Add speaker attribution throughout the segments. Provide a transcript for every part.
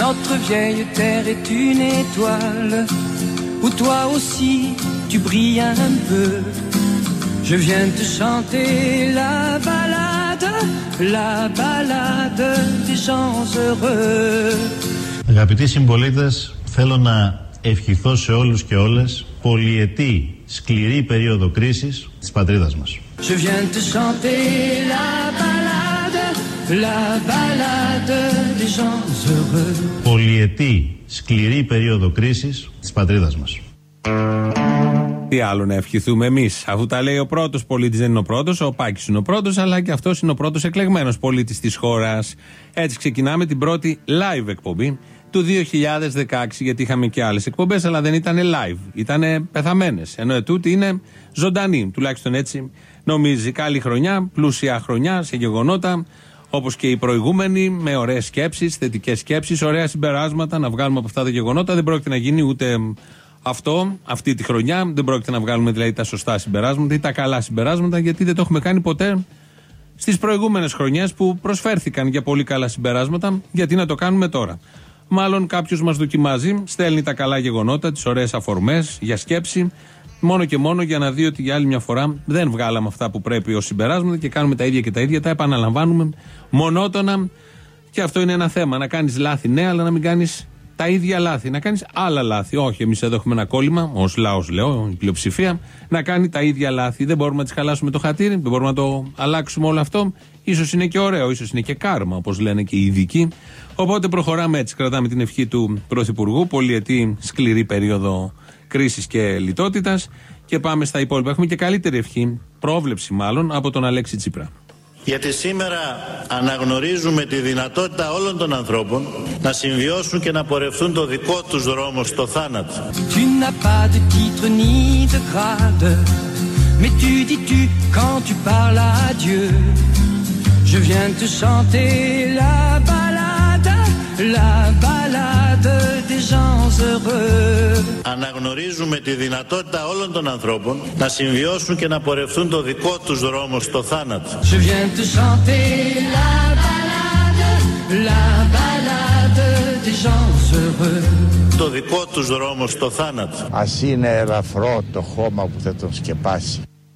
Speaker 1: Notre vieille terre est une étoile où toi aussi tu brilles un peu. Je viens te chanter la balade des gens heureux.
Speaker 2: Αγαπητοί συμπολίτες, θέλω να ευχηθώ σε όλους και όλες πολυετή σκληρή περίοδο κρίσης της πατρίδας μας.
Speaker 1: Je viens te chanter la balade des gens heureux.
Speaker 2: Πολυετή σκληρή περίοδο κρίσης της πατρίδας μας.
Speaker 3: Τι άλλο να ευχηθούμε εμείς, αφού τα λέει ο πρώτος πολίτης, δεν είναι ο πρώτος, ο Πάκης είναι ο πρώτος, αλλά και αυτός είναι ο πρώτος εκλεγμένος πολίτης της χώρας. Έτσι ξεκινάμε την πρώτη live εκπομπή του 2016, γιατί είχαμε και άλλες εκπομπές, αλλά δεν ήταν live, ήταν πεθαμένες. Ενώ ετούτη είναι ζωντανή, τουλάχιστον έτσι νομίζει. Καλή χρονιά, πλούσια χρονιά σε γεγονότα, όπως και οι προηγούμενοι, με ωραίες σκέψεις, θετικές σκέψεις, ωραία συμπεράσματα να βγάλουμε από αυτά τα γεγονότα. Δεν πρόκειται να γίνει ούτε αυτό, αυτή τη χρονιά. Δεν πρόκειται να βγάλουμε δηλαδή τα σωστά συμπεράσματα ή τα καλά συμπεράσματα, γιατί δεν το έχουμε κάνει ποτέ στις προηγούμενες χρονιές που προσφέρθηκαν για πολύ καλά συμπεράσματα. Γιατί να το κάνουμε τώρα? Μάλλον κάποιος μας δοκιμάζει, στέλνει τα καλά γεγονότα, τις ωραίες αφορμές για σκέψη, μόνο και μόνο για να δει ότι για άλλη μια φορά δεν βγάλαμε αυτά που πρέπει ως συμπεράσματα και κάνουμε τα ίδια και τα ίδια, τα επαναλαμβάνουμε μονότονα. Και αυτό είναι ένα θέμα. Να κάνεις λάθη, ναι, αλλά να μην κάνεις τα ίδια λάθη. Να κάνεις άλλα λάθη. Όχι, εμείς εδώ έχουμε ένα κόλλημα, ως λαός λέω, η πλειοψηφία, να κάνει τα ίδια λάθη. Δεν μπορούμε να τις χαλάσουμε το χατήρι, δεν μπορούμε να το αλλάξουμε όλο αυτό. Ίσως είναι και ωραίο, ίσως είναι και κάρμα, όπως λένε και οι ειδικοί. Οπότε προχωράμε έτσι. Κρατάμε την ευχή του Πρωθυπουργού, πολυετή σκληρή περίοδο κρίσης και λιτότητας. Και πάμε στα υπόλοιπα. Έχουμε και καλύτερη ευχή, πρόβλεψη μάλλον, από τον Αλέξη Τσίπρα.
Speaker 4: Γιατί σήμερα αναγνωρίζουμε τη δυνατότητα όλων των ανθρώπων να συμβιώσουν και να πορευτούν το δικό τους δρόμο στο θάνατο.
Speaker 1: Tu n'as pas de titre ni de grade, mais tu dis tu quand tu parles à Dieu. Je viens te chanter la balade des gens heureux.
Speaker 4: Αναγνωρίζουμε τη δυνατότητα όλων των ανθρώπων να συμβιώσουν και να πορευτούν το δικό τους δρόμο στο θάνατο.
Speaker 1: Je viens te chanter la balade des gens heureux.
Speaker 4: Το δικό τους δρόμο στο θάνατο.
Speaker 5: Ας είναι ελαφρό το χώμα που θα τον σκεπάσει.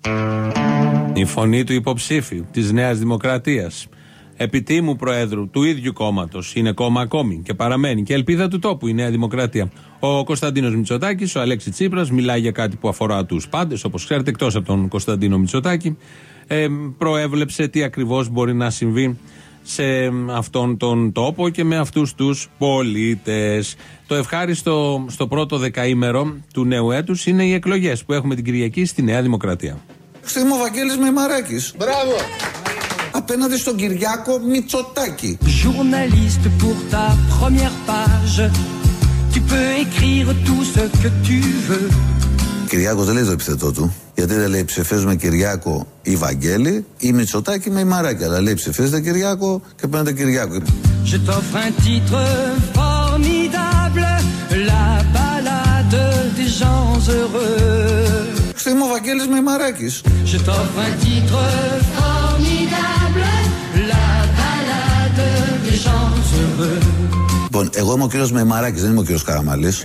Speaker 3: Η φωνή του υποψήφιου της Νέας Δημοκρατίας, επιτήμου προέδρου του ίδιου κόμματος, είναι κόμμα ακόμη και παραμένει και ελπίδα του τόπου η Νέα Δημοκρατία. Ο Κωνσταντίνος Μητσοτάκης, ο Αλέξης Τσίπρας, μιλάει για κάτι που αφορά τους πάντες, όπως ξέρετε, εκτός από τον Κωνσταντίνο Μητσοτάκη. Προέβλεψε τι ακριβώς μπορεί να συμβεί σε αυτόν τον τόπο και με αυτούς τους πολίτες. Το ευχάριστο στο πρώτο δεκαήμερο του νέου έτους είναι οι εκλογές που έχουμε την Κυριακή στη Νέα Δημοκρατία.
Speaker 6: Είμαι ο Βαγγέλης Μεϊμαράκης.
Speaker 4: Μπράβο!
Speaker 6: Απέναντι στον Κυριάκο Μητσοτάκη.
Speaker 1: Journaliste pour ta première page, tu peux écrire tout ce que tu veux.
Speaker 6: Κυριάκος δεν λέει το επιθετό του, γιατί δεν λέει ψηφίζουμε Κυριάκο ή Βαγγέλη ή Μητσοτάκη Μεϊμαράκη, αλλά λέει ψηφίζετε Κυριάκο και παίρνετε Κυριάκο.
Speaker 1: Je t'offre un titre formidable, la balade des gens heureux.
Speaker 6: Είμαι ο Βαγγέλης Μεϊμαράκης.
Speaker 1: Je t'offre un titre formidable, la balade des gens heureux.
Speaker 6: Λοιπόν, εγώ είμαι ο κύριος Μεϊμαράκης, δεν είμαι ο κύριος Καραμαλής.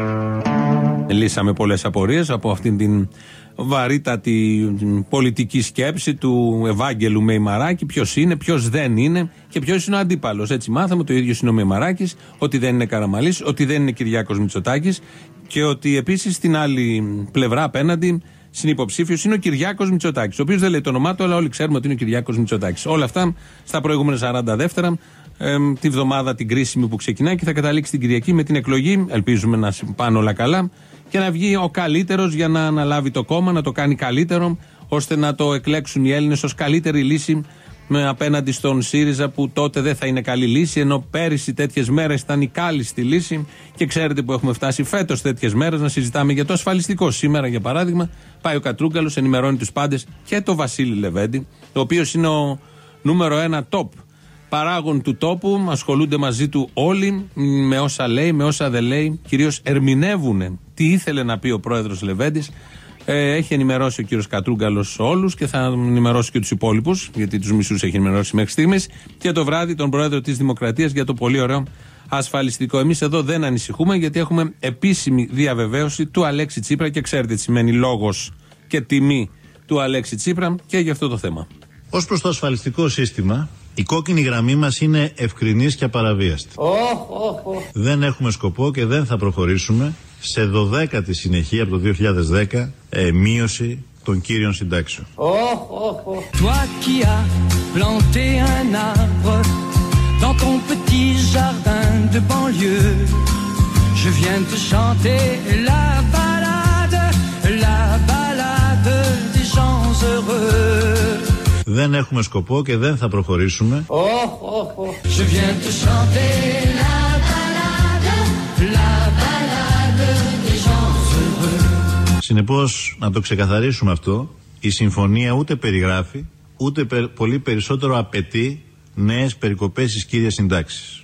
Speaker 3: Λύσαμε πολλές απορίες από αυτήν την βαρύτατη πολιτική σκέψη του Ευάγγελου Μεϊμαράκη. Ποιος είναι, ποιος δεν είναι και ποιος είναι ο αντίπαλος. Έτσι μάθαμε, το ίδιο είναι ο Μεϊμαράκης, ότι δεν είναι Καραμαλής, ότι δεν είναι Κυριάκος Μητσοτάκης και ότι επίσης στην άλλη πλευρά απέναντι συνυποψήφιος είναι ο Κυριάκος Μητσοτάκης, ο οποίος δεν λέει το όνομά του, αλλά όλοι ξέρουμε ότι είναι ο Κυριάκος Μητσοτάκης. Όλα αυτά στα προηγούμενα 40 δεύτερα, τη βδομάδα την κρίσιμη που ξεκινάει και θα καταλήξει την Κυριακή με την εκλογή. Ελπίζουμε να πάνε όλα καλά και να βγει ο καλύτερος για να αναλάβει το κόμμα, να το κάνει καλύτερο, ώστε να το εκλέξουν οι Έλληνες ως καλύτερη λύση απέναντι στον ΣΥΡΙΖΑ, που τότε δεν θα είναι καλή λύση, ενώ πέρυσι τέτοιες μέρες ήταν η κάλλιστη λύση. Και ξέρετε που έχουμε φτάσει φέτος τέτοιες μέρες να συζητάμε για το ασφαλιστικό. Σήμερα, για παράδειγμα, πάει ο Κατρούγκαλος, ενημερώνει τους πάντες και το Βασίλη Λεβέντη, ο οποίος είναι ο νούμερο 1 top παράγων του τόπου. Ασχολούνται μαζί του όλοι με όσα λέει, με όσα δεν λέει. Κυρίως ερμηνεύουν τι ήθελε να πει ο πρόεδρος Λεβέντης. Έχει ενημερώσει ο κύριος Κατρούγκαλος όλους και θα ενημερώσει και τους υπόλοιπους, γιατί τους μισούς έχει ενημερώσει μέχρι στιγμής. Και το βράδυ τον πρόεδρο της Δημοκρατίας για το πολύ ωραίο ασφαλιστικό. Εμείς εδώ δεν ανησυχούμε, γιατί έχουμε επίσημη διαβεβαίωση του Αλέξη Τσίπρα και ξέρετε τι σημαίνει λόγος και τιμή του Αλέξη Τσίπρα και για αυτό το θέμα.
Speaker 2: Ως προς το ασφαλιστικό σύστημα, η κόκκινη γραμμή μας είναι ευκρινής και απαραβίαστη. Δεν έχουμε σκοπό και δεν θα προχωρήσουμε σε 12η συνεχεία από το 2010 μείωση των κύριων συντάξεων.
Speaker 1: Toi qui as planté un arbre dans ton petit jardin de banlieue, je viens te chanter la balade des gens heureux.
Speaker 2: Δεν έχουμε σκοπό και δεν θα προχωρήσουμε
Speaker 1: Je viens te chanter la balade des gens heureux.
Speaker 2: Συνεπώς, να το ξεκαθαρίσουμε αυτό, η συμφωνία ούτε περιγράφει, ούτε πολύ περισσότερο απαιτεί νέες περικοπές στις κύριες συντάξεις.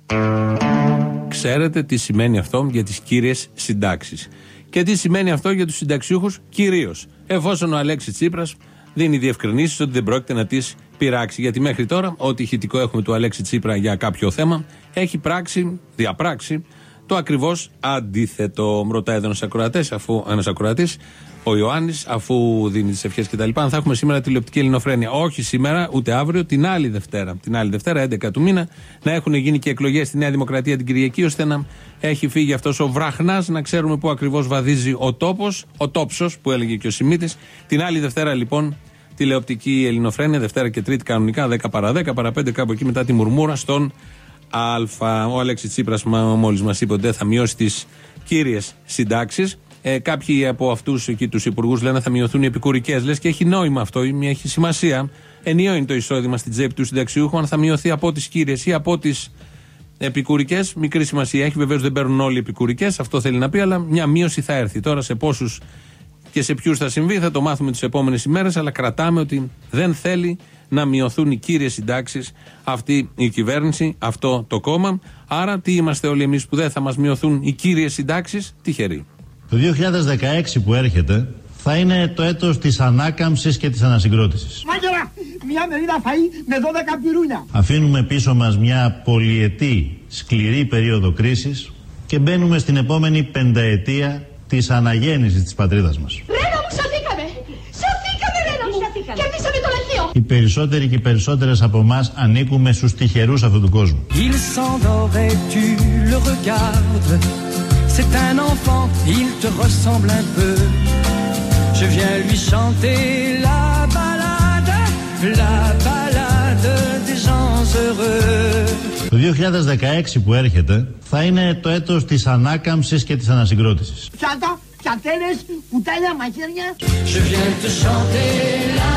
Speaker 3: Ξέρετε τι σημαίνει αυτό για τις κύριες συντάξεις. Και τι σημαίνει αυτό για τους συνταξιούχους κυρίως. Εφόσον ο Αλέξης Τσίπρας δίνει διευκρινήσεις ότι δεν πρόκειται να τις πειράξει. Γιατί μέχρι τώρα, ό,τι ηχητικό έχουμε του Αλέξη Τσίπρα για κάποιο θέμα, έχει διαπράξει το ακριβώς αντίθετο. Ρωτάει εδώ ένας ακροατής, ο Ιωάννης, αφού δίνει τις ευχές κτλ., αν θα έχουμε σήμερα τηλεοπτική ελληνοφρένεια. Όχι σήμερα, ούτε αύριο, την άλλη Δευτέρα. Την άλλη Δευτέρα, 11 του μήνα, να έχουν γίνει και εκλογές στη Νέα Δημοκρατία την Κυριακή, ώστε να έχει φύγει αυτός ο βραχνάς, να ξέρουμε πού ακριβώς βαδίζει ο τόπος, ο τόψος που έλεγε και ο Σιμίτης. Την άλλη Δευτέρα, λοιπόν, τηλεοπτική ελληνοφρένεια, Δευτέρα και Τρίτη κανονικά, 10 παρά 10 παρά 5, κάπου εκεί μετά τη μουρμούρα στον Α. Ο Αλέξης Τσίπρας μόλις μας είπε ότι δεν θα μειώσει τις κύριες συντάξεις. Κάποιοι από αυτούς εκεί τους υπουργούς λένε θα μειωθούν οι επικουρικές. Λες και έχει νόημα αυτό, έχει σημασία. Ενιαίο είναι το εισόδημα στην τσέπη του συνταξιούχου, αν θα μειωθεί από τις κύριες ή από τις επικουρικές. Μικρή σημασία έχει, βεβαίως δεν παίρνουν όλοι οι επικουρικές, αυτό θέλει να πει, αλλά μια μείωση θα έρθει. Τώρα σε πόσους και σε ποιους θα συμβεί θα το μάθουμε τις επόμενες ημέρες, αλλά κρατάμε ότι δεν θέλει να μειωθούν οι κύριες συντάξεις αυτή η κυβέρνηση, αυτό το κόμμα. Άρα τι είμαστε όλοι εμείς που δεν θα μας μειωθούν οι κύριες συντάξεις? Τυχεροί.
Speaker 2: Το 2016 που έρχεται θα είναι το έτος της ανάκαμψης και της ανασυγκρότησης.
Speaker 7: Μάγερα, μια μερίδα φαΐ με 12 πυρούνια.
Speaker 2: Αφήνουμε πίσω μας μια πολυετή σκληρή περίοδο κρίσης και μπαίνουμε στην επόμενη πενταετία της αναγέννησης της πατρίδας μας.
Speaker 8: Ρένα μου, σωθήκαμε! Σωθήκαμε, Ρένα μου! Κερδίσαμε το λαχείο!
Speaker 2: Οι περισσότεροι και οι περισσότερες από εμάς ανήκουμε στους τυχερούς αυτού του κόσμου.
Speaker 1: Il s'endort et tu le regardes. C'est un enfant, il te ressemble un peu. Je viens lui chanter la balade des gens heureux.
Speaker 2: Το 2016 που έρχεται θα είναι το έτος της ανάκαμψης και της ανασυγκρότησης.
Speaker 7: Πιάτα, πιατέλες, κουτάλια, μαχαίρια.
Speaker 1: Je viens te chanter la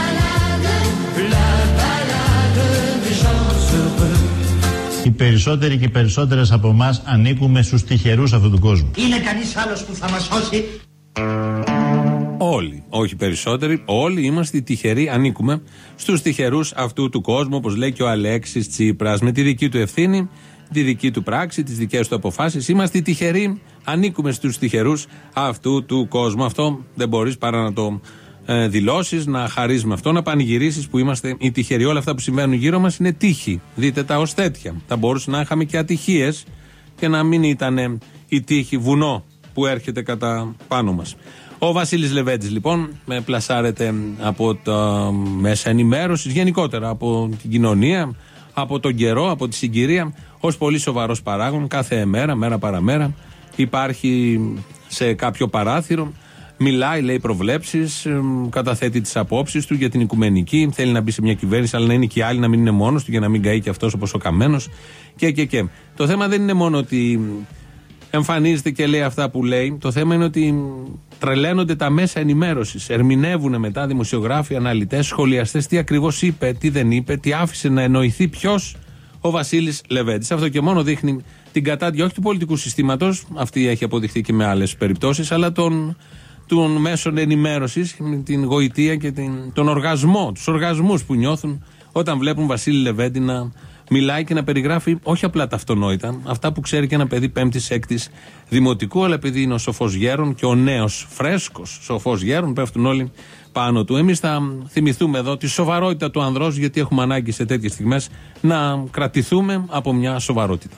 Speaker 1: balade des gens heureux.
Speaker 2: Οι περισσότεροι και οι περισσότερες από εμάς ανήκουμε στους τυχερούς αυτού του κόσμου.
Speaker 7: Είναι κανείς άλλος που θα μας σώσει?
Speaker 3: Όλοι, όχι περισσότεροι, όλοι είμαστε οι τυχεροί, ανήκουμε στους τυχερούς αυτού του κόσμου, όπως λέει και ο Αλέξης Τσίπρας, με τη δική του ευθύνη, τη δική του πράξη, τις δικές του αποφάσεις. Είμαστε οι τυχεροί, ανήκουμε στους τυχερούς αυτού του κόσμου. Αυτό δεν μπορείς παρά να το δηλώσεις, να χαρείς με αυτό, να πανηγυρίσεις που είμαστε οι τυχεροί. Όλα αυτά που συμβαίνουν γύρω μας είναι τύχη. Δείτε τα ως τέτοια. Θα μπορούσε να είχαμε και ατυχίες και να μην ήταν η τύχη βουνό που έρχεται κατά πάνω μας. Ο Βασίλης Λεβέντης λοιπόν πλασάρεται από τα μέσα ενημέρωσης, γενικότερα από την κοινωνία, από τον καιρό, από τη συγκυρία, ως πολύ σοβαρός παράγων. Κάθε μέρα, μέρα παραμέρα, υπάρχει σε κάποιο παράθυρο, μιλάει, λέει προβλέψεις, καταθέτει τις απόψεις του για την οικουμενική. Θέλει να μπει σε μια κυβέρνηση, αλλά να είναι και οι άλλοι, να μην είναι μόνος του, για να μην καεί και αυτός όπως ο Καμένος. Και. Το θέμα δεν είναι μόνο ότι εμφανίζεται και λέει αυτά που λέει. Το θέμα είναι ότι τρελαίνονται τα μέσα ενημέρωσης. Ερμηνεύουν μετά δημοσιογράφοι, αναλυτές, σχολιαστές τι ακριβώς είπε, τι δεν είπε, τι άφησε να εννοηθεί ποιος, ο Βασίλης Λεβέντης. Αυτό και μόνο δείχνει την κατάντια όχι του πολιτικού συστήματος, αυτή έχει αποδειχθεί και με άλλες περιπτώσεις, αλλά των μέσων ενημέρωσης, την γοητεία και τον οργασμό, τους οργασμούς που νιώθουν όταν βλέπουν Βασίλη Λεβέντη να μιλάει και να περιγράφει όχι απλά τα αυτονόητα, αυτά που ξέρει και ένα παιδί 5ης-6ης δημοτικού, αλλά επειδή είναι ο σοφός γέρον και ο νέος φρέσκος σοφός γέρον, πέφτουν όλοι πάνω του. Εμείς θα θυμηθούμε εδώ τη σοβαρότητα του ανδρός, γιατί έχουμε ανάγκη σε τέτοιες στιγμές να κρατηθούμε από μια σοβαρότητα.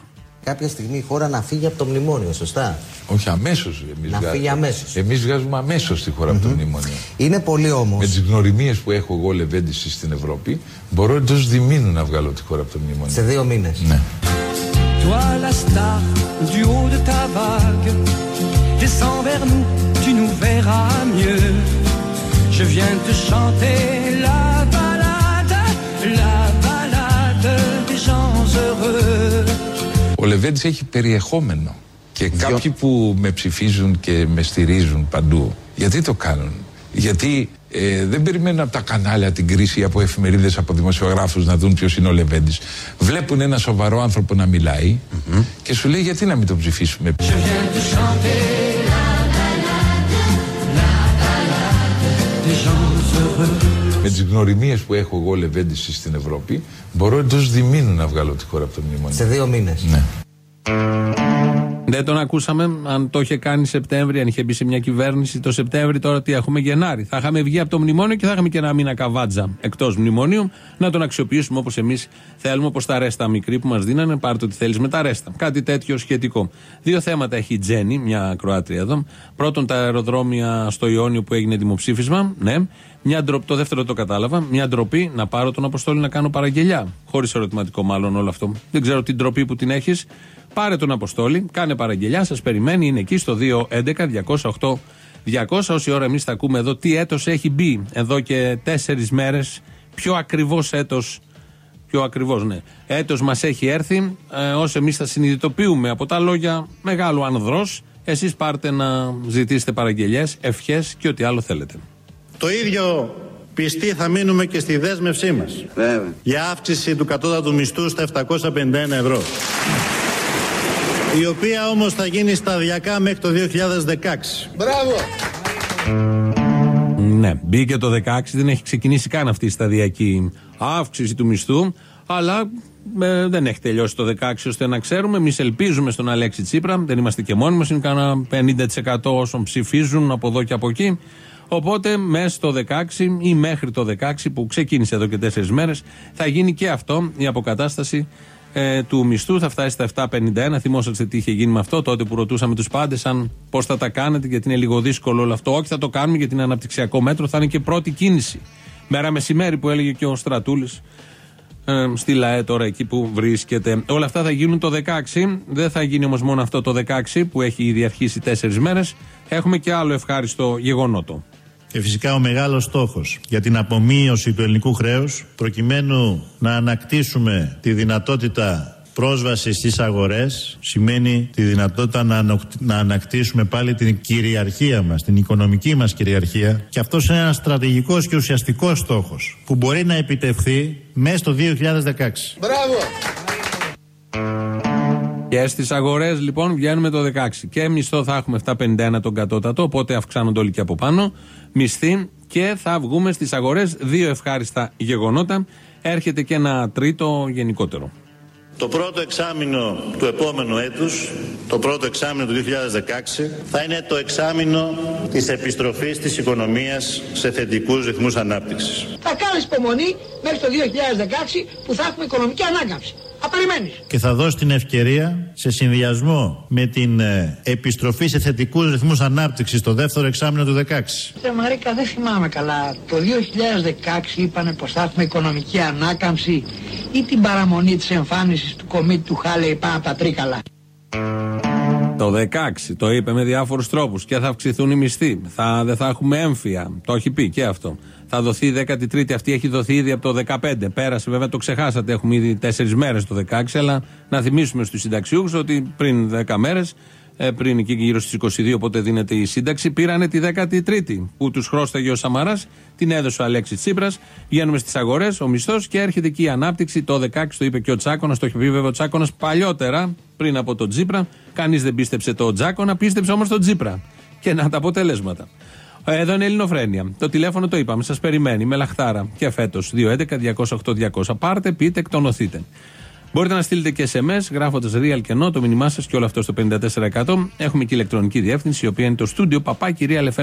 Speaker 9: κάποια στιγμή η χώρα να φύγει από το μνημόνιο, σωστά?
Speaker 10: Όχι, αμέσως.
Speaker 9: Φύγει αμέσως.
Speaker 10: Εμείς βγάζουμε αμέσως τη χώρα από το μνημόνιο.
Speaker 9: Είναι πολύ όμως.
Speaker 10: Με τις γνωριμίες που έχω εγώ λεβέντηση στην Ευρώπη, μπορώ εντός διμήνου να βγάλω τη χώρα από το μνημόνιο.
Speaker 9: Σε 2 μήνες.
Speaker 10: Ναι.
Speaker 1: Toi la star du haut de ta vague, descends vers nous, tu nous verras mieux. Je viens te chanter la balade des gens heureux.
Speaker 10: Ο Λεβέντης έχει περιεχόμενο και κάποιοι που με ψηφίζουν και με στηρίζουν παντού, γιατί το κάνουν? Γιατί δεν περιμένουν από τα κανάλια την κρίση, από εφημερίδες, από δημοσιογράφους να δουν ποιος είναι ο Λεβέντης. Βλέπουν ένα σοβαρό άνθρωπο να μιλάει και σου λέει γιατί να μην τον ψηφίσουμε. Με τις γνωριμίες που έχω εγώ λεβέντηση στην Ευρώπη, μπορώ εντός διμήνου να βγάλω τη χώρα από το μνημόνιο.
Speaker 9: Σε 2 μήνες.
Speaker 10: Ναι.
Speaker 3: Δεν τον ακούσαμε αν το είχε κάνει Σεπτέμβρη, αν είχε μπει σε μια κυβέρνηση το Σεπτέμβρη. Τώρα τι έχουμε, Γενάρη. Θα είχαμε βγει από το μνημόνιο και θα είχαμε και ένα μήνα καβάτζα εκτός μνημονίου να τον αξιοποιήσουμε όπως εμείς θέλουμε, όπως τα ρέστα μικρή που μας δίνανε. Πάρε το τι θέλεις με τα ρέστα. Κάτι τέτοιο σχετικό. 2 θέματα έχει η Τζέννη, μια ακροάτρια εδώ. Πρώτον, τα αεροδρόμια στο Ιόνιο που έγινε δημοψήφισμα. Ναι. Το δεύτερο το κατάλαβα. Μια ντροπή να πάρω τον Αποστόλη να κάνω παραγγελιά. Χωρίς ερωτηματικό μάλλον όλο αυτό. Δεν ξέρω την ντροπή που την έχεις. Πάρε τον Αποστόλη, κάνε παραγγελιά, σας περιμένει, είναι εκεί στο 211-208-200. Όση ώρα εμείς θα ακούμε εδώ τι έτος έχει μπει εδώ και 4 μέρες. Πιο ακριβώς έτος, έτος μας έχει έρθει. Όσο εμείς θα συνειδητοποιούμε από τα λόγια μεγάλου ανδρός, εσείς πάρτε να ζητήσετε παραγγελιές, ευχές και ό,τι άλλο θέλετε.
Speaker 4: Το ίδιο πιστοί θα μείνουμε και στη δέσμευσή μας. Βέβαια. Για αύξηση του κατώτατου μισθού στα 751 ευρώ. Η οποία όμως θα γίνει σταδιακά μέχρι το 2016.
Speaker 7: Μπράβο!
Speaker 3: Ναι, μπήκε το 2016, δεν έχει ξεκινήσει καν αυτή η σταδιακή αύξηση του μισθού, αλλά δεν έχει τελειώσει το 2016 ώστε να ξέρουμε. Εμείς ελπίζουμε στον Αλέξη Τσίπρα, δεν είμαστε και μόνοι μας, είναι κανένα 50% όσων ψηφίζουν από εδώ και από εκεί. Οπότε μέσα στο 2016 ή μέχρι το 2016 που ξεκίνησε εδώ και 4 μέρες θα γίνει και αυτό, η αποκατάσταση του μισθού, θα φτάσει στα 751. Θυμόσαστε τι είχε γίνει με αυτό τότε που ρωτούσαμε τους πάντες αν πώς θα τα κάνετε, γιατί είναι λίγο δύσκολο όλο αυτό. Όχι, θα το κάνουμε γιατί είναι αναπτυξιακό μέτρο, θα είναι και πρώτη κίνηση. Μέρα μεσημέρι που έλεγε και ο Στρατούλης στη ΛΑΕ τώρα εκεί που βρίσκεται. Όλα αυτά θα γίνουν το 2016. Δεν θα γίνει όμως μόνο αυτό το 2016 που έχει ήδη αρχίσει 4 μέρες. Έχουμε και άλλο ευχάριστο γεγονότο.
Speaker 2: Και φυσικά ο μεγάλος στόχος για την απομείωση του ελληνικού χρέους, προκειμένου να ανακτήσουμε τη δυνατότητα πρόσβαση στις αγορές, σημαίνει τη δυνατότητα να ανακτήσουμε πάλι την κυριαρχία μας, την οικονομική μας κυριαρχία. Και αυτός είναι ένας στρατηγικός και ουσιαστικός στόχος που μπορεί να επιτευχθεί μέσα στο 2016.
Speaker 7: Μπράβο!
Speaker 3: Και στις αγορές λοιπόν βγαίνουμε το 16 και μισθό θα έχουμε 751 τον κατώτατο, οπότε αυξάνονται όλοι και από πάνω μισθοί και θα βγούμε στις αγορές. 2 ευχάριστα γεγονότα, έρχεται και ένα τρίτο γενικότερο.
Speaker 4: Το πρώτο εξάμηνο του επόμενου έτους, το πρώτο εξάμηνο του 2016, θα είναι το εξάμηνο της επιστροφής της οικονομίας σε θετικούς ρυθμούς ανάπτυξης.
Speaker 7: Θα κάνεις υπομονή μέχρι το 2016 που θα έχουμε οικονομική ανάκαμψη. Απεριμένεις.
Speaker 2: Και θα δώσει την ευκαιρία σε συνδυασμό με την επιστροφή σε θετικούς ρυθμούς ανάπτυξης το δεύτερο εξάμηνο του 2016.
Speaker 7: Μαρίκα, δεν θυμάμαι καλά. Το 2016 είπανε πως θα έχουμε οικονομική ανάκαμψη ή την παραμονή της εμφάνισης του κομίτη του Χάλεϊ πάνω από τα Τρίκαλα.
Speaker 3: Το 16 το είπε με διάφορους τρόπους και θα αυξηθούν οι μισθοί. Δεν θα έχουμε έμφυα. Το έχει πει και αυτό. Θα δοθεί η 13η. Αυτή έχει δοθεί ήδη από το 15. Πέρασε, βέβαια, το ξεχάσατε. Έχουμε ήδη 4 μέρες το 16. Αλλά να θυμίσουμε στους συνταξιούχους ότι πριν 10 μέρες, πριν εκεί γύρω στις 22, πότε δίνεται η σύνταξη, πήρανε τη 13η που τους χρώσταγε ο Σαμαράς. Την έδωσε ο Αλέξης Τσίπρας. Βγαίνουμε στις αγορές, ο μισθός και έρχεται εκεί η ανάπτυξη. Το 16 το είπε και ο Τσάκωνας. Το είχε πει βέβαια ο Τσάκωνας παλιότερα, πριν από τον Τσίπρα. Κανείς δεν πίστεψε τον Τσάκωνα, πίστεψε όμως τον Τσίπρα. Και να τα αποτελέσματα. Εδώ είναι Ελληνοφρένεια. Το τηλέφωνο το είπαμε, σας περιμένει με λαχτάρα και φέτος. 211-208-200. Πάρτε, πείτε, εκτονωθείτε. Μπορείτε να στείλετε και SMS γράφοντας real και no, το μήνυμά σας και όλο αυτό στο 54%. Έχουμε και ηλεκτρονική διεύθυνση, η οποία είναι το studio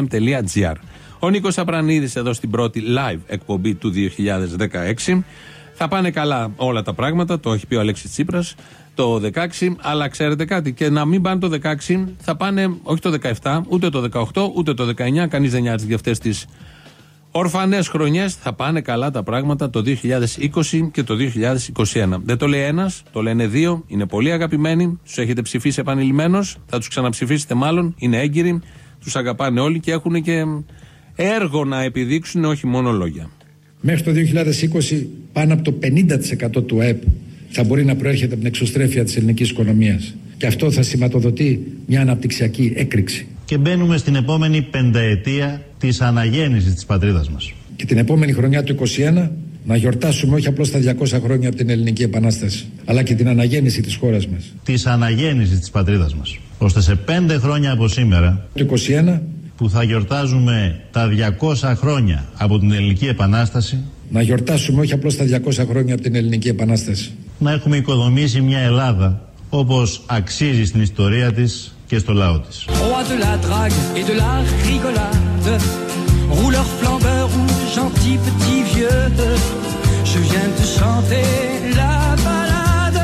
Speaker 3: papakirialfm.gr. Ο Νίκος Απρανίδης εδώ στην πρώτη live εκπομπή του 2016. Θα πάνε καλά όλα τα πράγματα, το έχει πει ο Αλέξης Τσίπρας το 16, αλλά ξέρετε κάτι, και να μην πάνε το 16, θα πάνε όχι το 17, ούτε το 18, ούτε το 19, κανείς δεν νοιάζει για αυτές τις ορφανές χρονιές, θα πάνε καλά τα πράγματα το 2020 και το 2021. Δεν το λέει ένας, το λένε δύο, είναι πολύ αγαπημένοι, τους έχετε ψηφίσει επανειλημμένως, θα τους ξαναψηφίσετε μάλλον, είναι έγκυροι, τους αγαπάνε όλοι και έχουν και έργο να επιδείξουν, όχι μόνο λόγια.
Speaker 11: Μέχρι το 2020 πάνω από το 50% του ΑΕΠ θα μπορεί να προέρχεται από την εξωστρέφεια της ελληνικής οικονομίας. Και αυτό θα σηματοδοτεί μια αναπτυξιακή έκρηξη.
Speaker 2: Και μπαίνουμε στην επόμενη πενταετία της αναγέννησης της πατρίδας μας.
Speaker 11: Και την επόμενη χρονιά του 2021 να γιορτάσουμε όχι απλώς τα 200 χρόνια από την Ελληνική Επανάσταση, αλλά και την αναγέννηση της χώρας μας.
Speaker 2: Της αναγέννησης της πατρίδας μας. Ώστε σε 5 χρόνια από σήμερα,
Speaker 11: το 2021,
Speaker 2: που θα γιορτάζουμε τα 200 χρόνια από την Ελληνική Επανάσταση,
Speaker 11: να γιορτάσουμε όχι απλώς τα 200 χρόνια από την Ελληνική Επανάσταση,
Speaker 2: να έχουμε οικοδομήσει μια Ελλάδα όπως αξίζει στην ιστορία της και στο λαό της.
Speaker 1: Roi de la drague et de la rigolade, rouleur flambeur ou gentil petit vieux, je viens te chanter la balade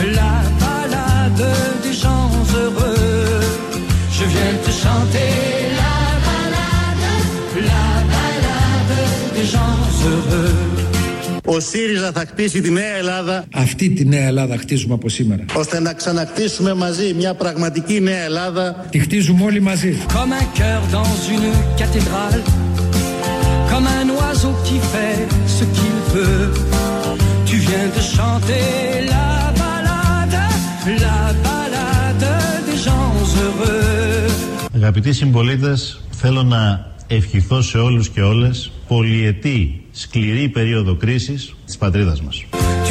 Speaker 1: des gens heureux. Je viens te chanter la balade des gens heureux.
Speaker 4: Ο ΣΥΡΙΖΑ θα χτίσει τη νέα Ελλάδα.
Speaker 11: Αυτή τη νέα Ελλάδα χτίζουμε από σήμερα.
Speaker 4: Ώστε να ξαναχτίσουμε μαζί μια πραγματική νέα Ελλάδα.
Speaker 11: Τη χτίζουμε όλοι μαζί.
Speaker 1: Comme un cœur dans une cathédrale, comme un oiseau qui fait ce qu'il veut. Tu viens de chanter la balade des gens heureux.
Speaker 2: Αγαπητοί συμπολίτες, θέλω να ευχηθώ σε όλους και όλες πολυετή σκληρή περίοδο κρίσης της πατρίδας μας.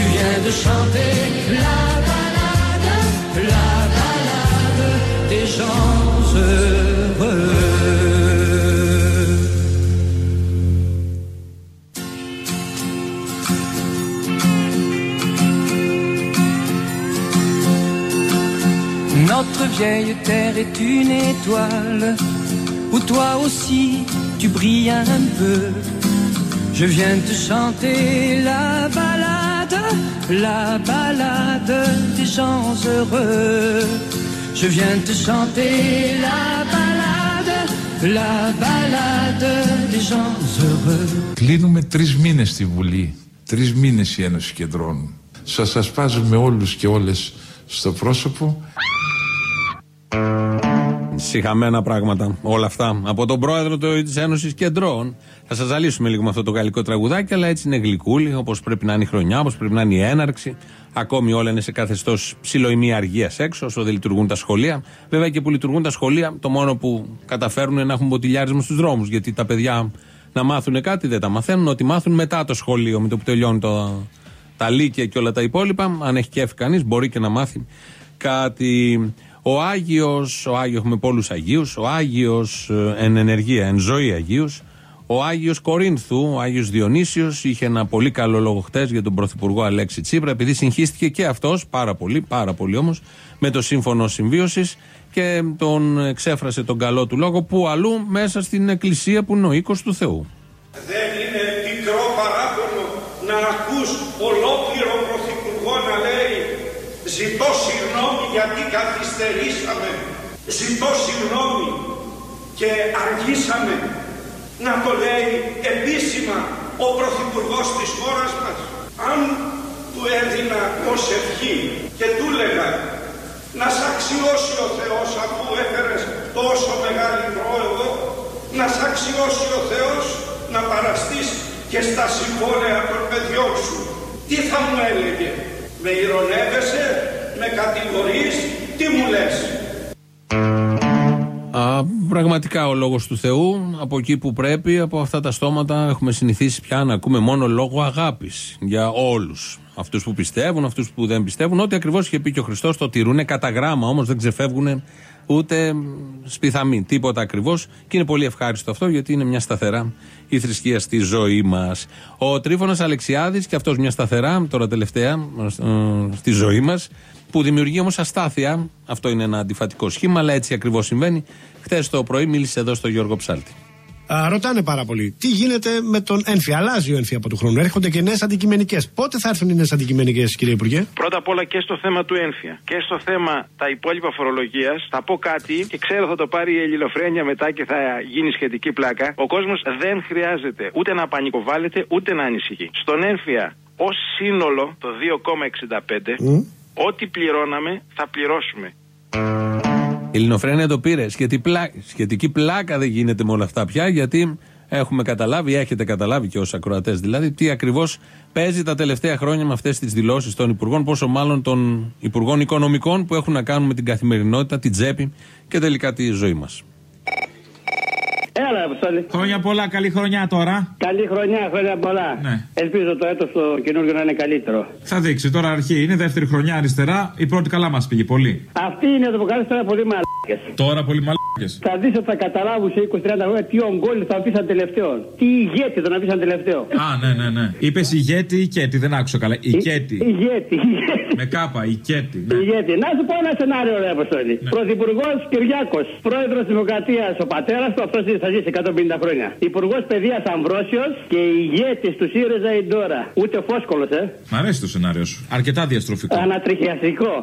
Speaker 1: Notre vieille terre est une étoile où toi aussi tu brilles un peu. Je viens te chanter la balade des gens heureux. Je viens te chanter la balade des gens heureux.
Speaker 10: Κλείνουμε 3 μήνες στη Βουλή, 3 μήνες η Ένωση Κεντρών. Σας ασπάζουμε όλους και όλες στο πρόσωπο.
Speaker 3: Συχαμένα πράγματα όλα αυτά από τον πρόεδρο της Ένωσης Κεντρών. Θα σας ζαλίσουμε λίγο με αυτό το γαλλικό τραγουδάκι, αλλά έτσι είναι γλυκούλη, όπως πρέπει να είναι η χρονιά, όπως πρέπει να είναι η έναρξη. Ακόμη όλα είναι σε καθεστώς ψιλοημία αργίας έξω, όσο δεν λειτουργούν τα σχολεία. Βέβαια και που λειτουργούν τα σχολεία, το μόνο που καταφέρουν είναι να έχουν μποτιλιάρισμα στους δρόμους. Γιατί τα παιδιά να μάθουν κάτι δεν τα μαθαίνουν, ότι μάθουν μετά το σχολείο, με το που τελειώνουν τα λύκεια και όλα τα υπόλοιπα. Αν έχει κέφι κανείς, μπορεί και να μάθει κάτι. Ο Άγιος έχουμε πολλούς Αγίους, ο Άγιος εν ενεργεία, εν ζωή Αγίους, ο Άγιος Κορίνθου, ο Άγιος Διονύσιος, είχε ένα πολύ καλό λόγο χτες για τον Πρωθυπουργό Αλέξη Τσίπρα, επειδή συγχύστηκε και αυτός, πάρα πολύ όμως, με το Σύμφωνο Συμβίωσης και τον εξέφρασε τον καλό του λόγο που αλλού μέσα στην Εκκλησία που είναι ο οίκος του Θεού.
Speaker 12: Δεν είναι πικρό παράπονο να ακούς ολόκληρο Πρωθυπουργό να λέει «Ζητώ συγγνώμη γιατί καθυστερήσαμε, ζητώ συγγνώμη και αργήσαμε». Να το λέει επίσημα ο Πρωθυπουργός της χώρας μας. Αν του έδινα ως ευχή και του έλεγα να σ' αξιώσει ο Θεός αφού έφερες τόσο μεγάλη πρόοδο, να σ' αξιώσει ο Θεός να παραστείς και στα συμβόλαια των παιδιών σου, τι θα μου έλεγε? Με ειρωνεύεσαι, με κατηγορείς, τι μου λες?
Speaker 3: Πραγματικά ο λόγος του Θεού, από εκεί που πρέπει, από αυτά τα στόματα έχουμε συνηθίσει πια να ακούμε μόνο λόγο αγάπης για όλους. Αυτούς που πιστεύουν, αυτούς που δεν πιστεύουν, ό,τι ακριβώς είχε πει και ο Χριστός το τηρούνε κατά γράμμα, όμως δεν ξεφεύγουν ούτε σπιθαμί, τίποτα ακριβώς. Και είναι πολύ ευχάριστο αυτό, γιατί είναι μια σταθερά η θρησκεία στη ζωή μας. Ο Τρίφωνας Αλεξιάδης, και αυτός μια σταθερά, τώρα τελευταία, στη ζωή μας, που δημιουργεί όμως αστάθεια. Αυτό είναι ένα αντιφατικό σχήμα, αλλά έτσι ακριβώς συμβαίνει. Χθες το πρωί μίλησε εδώ στο Γιώργο Ψάλτη.
Speaker 13: ρωτάνε πάρα πολύ. Τι γίνεται με τον έμφυα? Αλλάζει ο έμφυα από του χρόνου. Έρχονται και νέες αντικειμενικές. Πότε θα έρθουν οι νέες αντικειμενικές, κύριε Υπουργέ?
Speaker 14: Πρώτα απ' όλα και στο θέμα του έμφυα και στο θέμα τα υπόλοιπα φορολογίας θα πω κάτι και ξέρω θα το πάρει η ελληνοφρένεια μετά και θα γίνει σχετική πλάκα. Ο κόσμος δεν χρειάζεται ούτε να πανικοβάλλεται ούτε να ανησυχεί. Στον έμφυα ως σύνολο το 2,65 ό,τι πληρώναμε θα πληρώσουμε.
Speaker 3: Η ελληνοφρένεια το πήρε. Σχετική πλάκα δεν γίνεται με όλα αυτά πια, γιατί έχουμε καταλάβει, έχετε καταλάβει και ως ακροατές δηλαδή, τι ακριβώς παίζει τα τελευταία χρόνια με αυτές τις δηλώσεις των υπουργών, πόσο μάλλον των υπουργών οικονομικών που έχουν να κάνουν με την καθημερινότητα, την τσέπη και τελικά τη ζωή μας.
Speaker 15: Έλα, Αποστόλη.
Speaker 16: Χρόνια πολλά, καλή χρονιά τώρα.
Speaker 15: Καλή χρονιά, χρόνια πολλά.
Speaker 16: Ναι.
Speaker 15: Ελπίζω το έτος το καινούργιο να είναι καλύτερο.
Speaker 16: Θα δείξει, τώρα αρχή είναι, δεύτερη χρονιά αριστερά, η πρώτη καλά μας πήγε πολύ.
Speaker 15: Αυτή είναι το που κάνεις τώρα πολύ μαλάκες.
Speaker 16: Τώρα πολύ μαλάκες.
Speaker 15: Θα δεις ότι θα καταλάβουν σε 20-30 χρόνια τι ογκόλοι θα αφήσαν τελευταίο. Τι ηγέτη τον αφήσαν τελευταίο.
Speaker 16: Α, ναι. Είπες ηγέτη ή κέτη, δεν άκουσα καλά. Ηγέτη. Με κάπα, ηγέτη. Ναι.
Speaker 15: Ηγέτη. Να σου πω ένα σενάριο, ρε Αποστόλη. Ναι. Πρωθυπουργός Κυριάκος, πρόεδρος Δημοκρατίας ο πατέρας του, αυτός θα ζήσει 150 χρόνια. Υπουργός Παιδείας Αμβρόσιος και ηγέτης του ΣΥΡΙΖΑ η Ντόρα. Ούτε φόσκολος,
Speaker 16: Μ' αρέσει το σενάριο σου. Αρκετά διαστροφικό.
Speaker 15: Ανατριχιαστικό.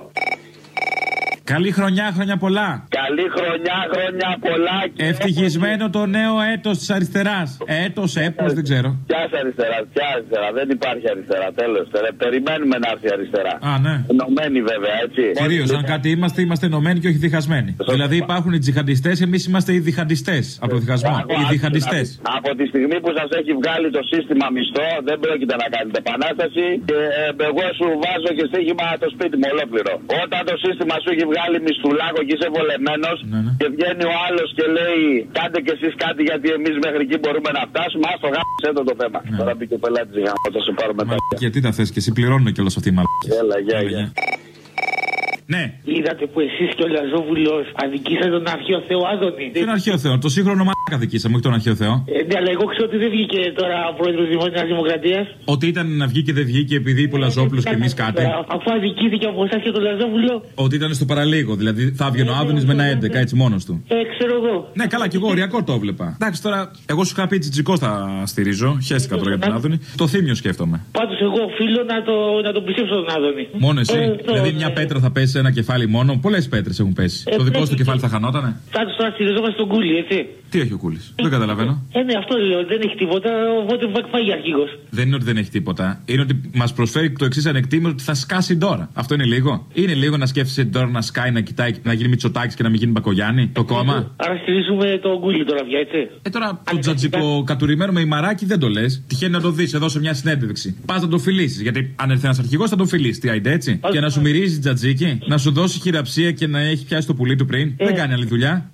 Speaker 16: Καλή χρονιά, χρόνια πολλά.
Speaker 17: Καλή χρονιά, χρόνια πολλά.
Speaker 16: Ευτυχισμένο το νέο έτος της αριστεράς. Έτος, έπος, δεν ξέρω.
Speaker 17: Ποια αριστερά, δεν υπάρχει αριστερά, τέλος. Περιμένουμε να έρθει αριστερά.
Speaker 16: Α, ναι.
Speaker 17: Ενωμένοι βέβαια, έτσι.
Speaker 16: Κυρίως, αν κάτι είμαστε ενωμένοι και όχι διχασμένοι. Δηλαδή υπάρχουν οι τζιχαντιστές, εμείς είμαστε οι διχαντιστές. Από το διχασμό. Οι διχαντιστές.
Speaker 17: Από τη στιγμή που σας έχει βγάλει το σύστημα μισθό, δεν πρόκειται να κάνετε επανάσταση. Και εγώ σου βάζω και στοίχημα το σπίτι μου ολόκληρο. Όταν το σύστημα σου έχει βγάλει μισθουλάκο και είσαι βολεμένος και βγαίνει ο άλλος και λέει κάντε κι εσείς κάτι γιατί εμείς μέχρι εκεί μπορούμε να φτάσουμε, ας το γάμισε το θέμα. Τώρα μπήκε ο πελάτης γάμο, θα σε πάρω μετά.
Speaker 16: Γιατί τα θες και εσύ πληρώνουν κιόλας αυτή η μαλακή.
Speaker 17: Έλα, γεια.
Speaker 16: Ναι.
Speaker 18: Είδατε που εσείς και ο Λαζόβουλος αδικήσατε τον αρχαίο Θεό Άδωνη.
Speaker 16: Τον αρχαίο Θεό, το σύγχρονο μαλάκα αδικήσαμε, όχι τον αρχαίο Θεό.
Speaker 18: Ναι, αλλά εγώ ξέρω ότι δεν βγήκε τώρα ο πρόεδρος της Δημοκρατίας.
Speaker 16: Ότι ήταν να βγει και δεν βγήκε επειδή είπε ο Λαζόπουλος και εμείς κάτι.
Speaker 18: Αφού αδικήθηκε από εσάς και τον Λαζόβουλο.
Speaker 16: Ότι ήταν στο παραλίγο, δηλαδή θα βγαίνει ο Άδωνης με ένα 11 έτσι μόνος του.
Speaker 18: Ξέρω εγώ.
Speaker 16: Ναι, καλά, και εγώ οριακό το έβλεπα. Εντάξει, τώρα εγώ σου είχα πει Τσιτζικό θα στηρίζω. Χαίστηκα τώρα για τον Άδωνη. Το Θήμιο σκέφτομαι.
Speaker 18: Πάντως εγώ οφείλω να τον πιστέψω τον Άδωνη.
Speaker 16: Μόνο εσύ. Δηλαδή μια πέτρα θα πέσει σε ένα κεφάλι μόνο. Πολλές πέτρες έχουν πέσει. Το δικό σου κεφάλι θα χανότανε.
Speaker 18: Πάντως τώρα στηριζόμαστε στον Κούλι, έτσι.
Speaker 16: Τι έχει ο Κούλης? Δεν καταλαβαίνω.
Speaker 18: Ναι, αυτό λέω. Δεν έχει τίποτα. Οπότε φάγει αρχηγός.
Speaker 16: Δεν είναι ότι δεν έχει τίποτα. Είναι ότι μας προσφέρει το εξής ανεκτήμενο ότι θα σκάσει τώρα. Αυτό είναι λίγο. Είναι λίγο να σκέφτεσαι τώρα να σκάει, να κοιτάει, να γίνει Μητσοτάκης και να μην γίνει Μπακογιάννη. Το κόμμα.
Speaker 18: Άρα στηρίζουμε τον Κούλι τώρα πια, έτσι.
Speaker 16: Τώρα το τζατζικό κατουρημένο με ημαράκι δεν το λες. Τυχαίνει να το δεις εδώ σε μια συνέντευξη. Πας να το φιλήσεις. Γιατί αν έρθει ένας αρχηγός θα τον φιλήσει. Τι άιντε έτσι. Και να σου μυρίζει τζατζίκι, να σου δώσει χειραψία και να έχει πιάσει το πουλί του πριν. Δεν κάνει άλλη δουλειά.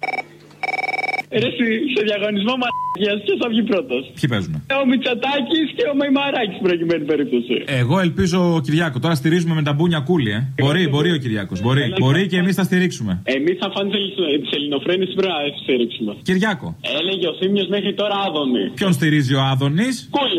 Speaker 19: Σε διαγωνισμό μαλακίας ποιος θα βγει πρώτος?
Speaker 16: Ποιοι παίζουνε?
Speaker 19: Ο Μητσοτάκης και ο Μαϊμαράκης προκειμένη περίπτωση.
Speaker 16: Εγώ ελπίζω ο Κυριάκο. Τώρα στηρίζουμε με τα μπούνια Κούλη, Μπορεί ο Κυριάκος. Μπορεί και εμείς θα στηρίξουμε.
Speaker 19: Εμείς θα φάνε τις ελληνοφρένειες πρέπει να στηρίξουμε.
Speaker 16: Κυριάκο.
Speaker 19: Έλεγε ο Θήμιος μέχρι τώρα Άδωνη.
Speaker 16: Ποιον στηρίζει ο Άδωνης?
Speaker 19: Κούλη.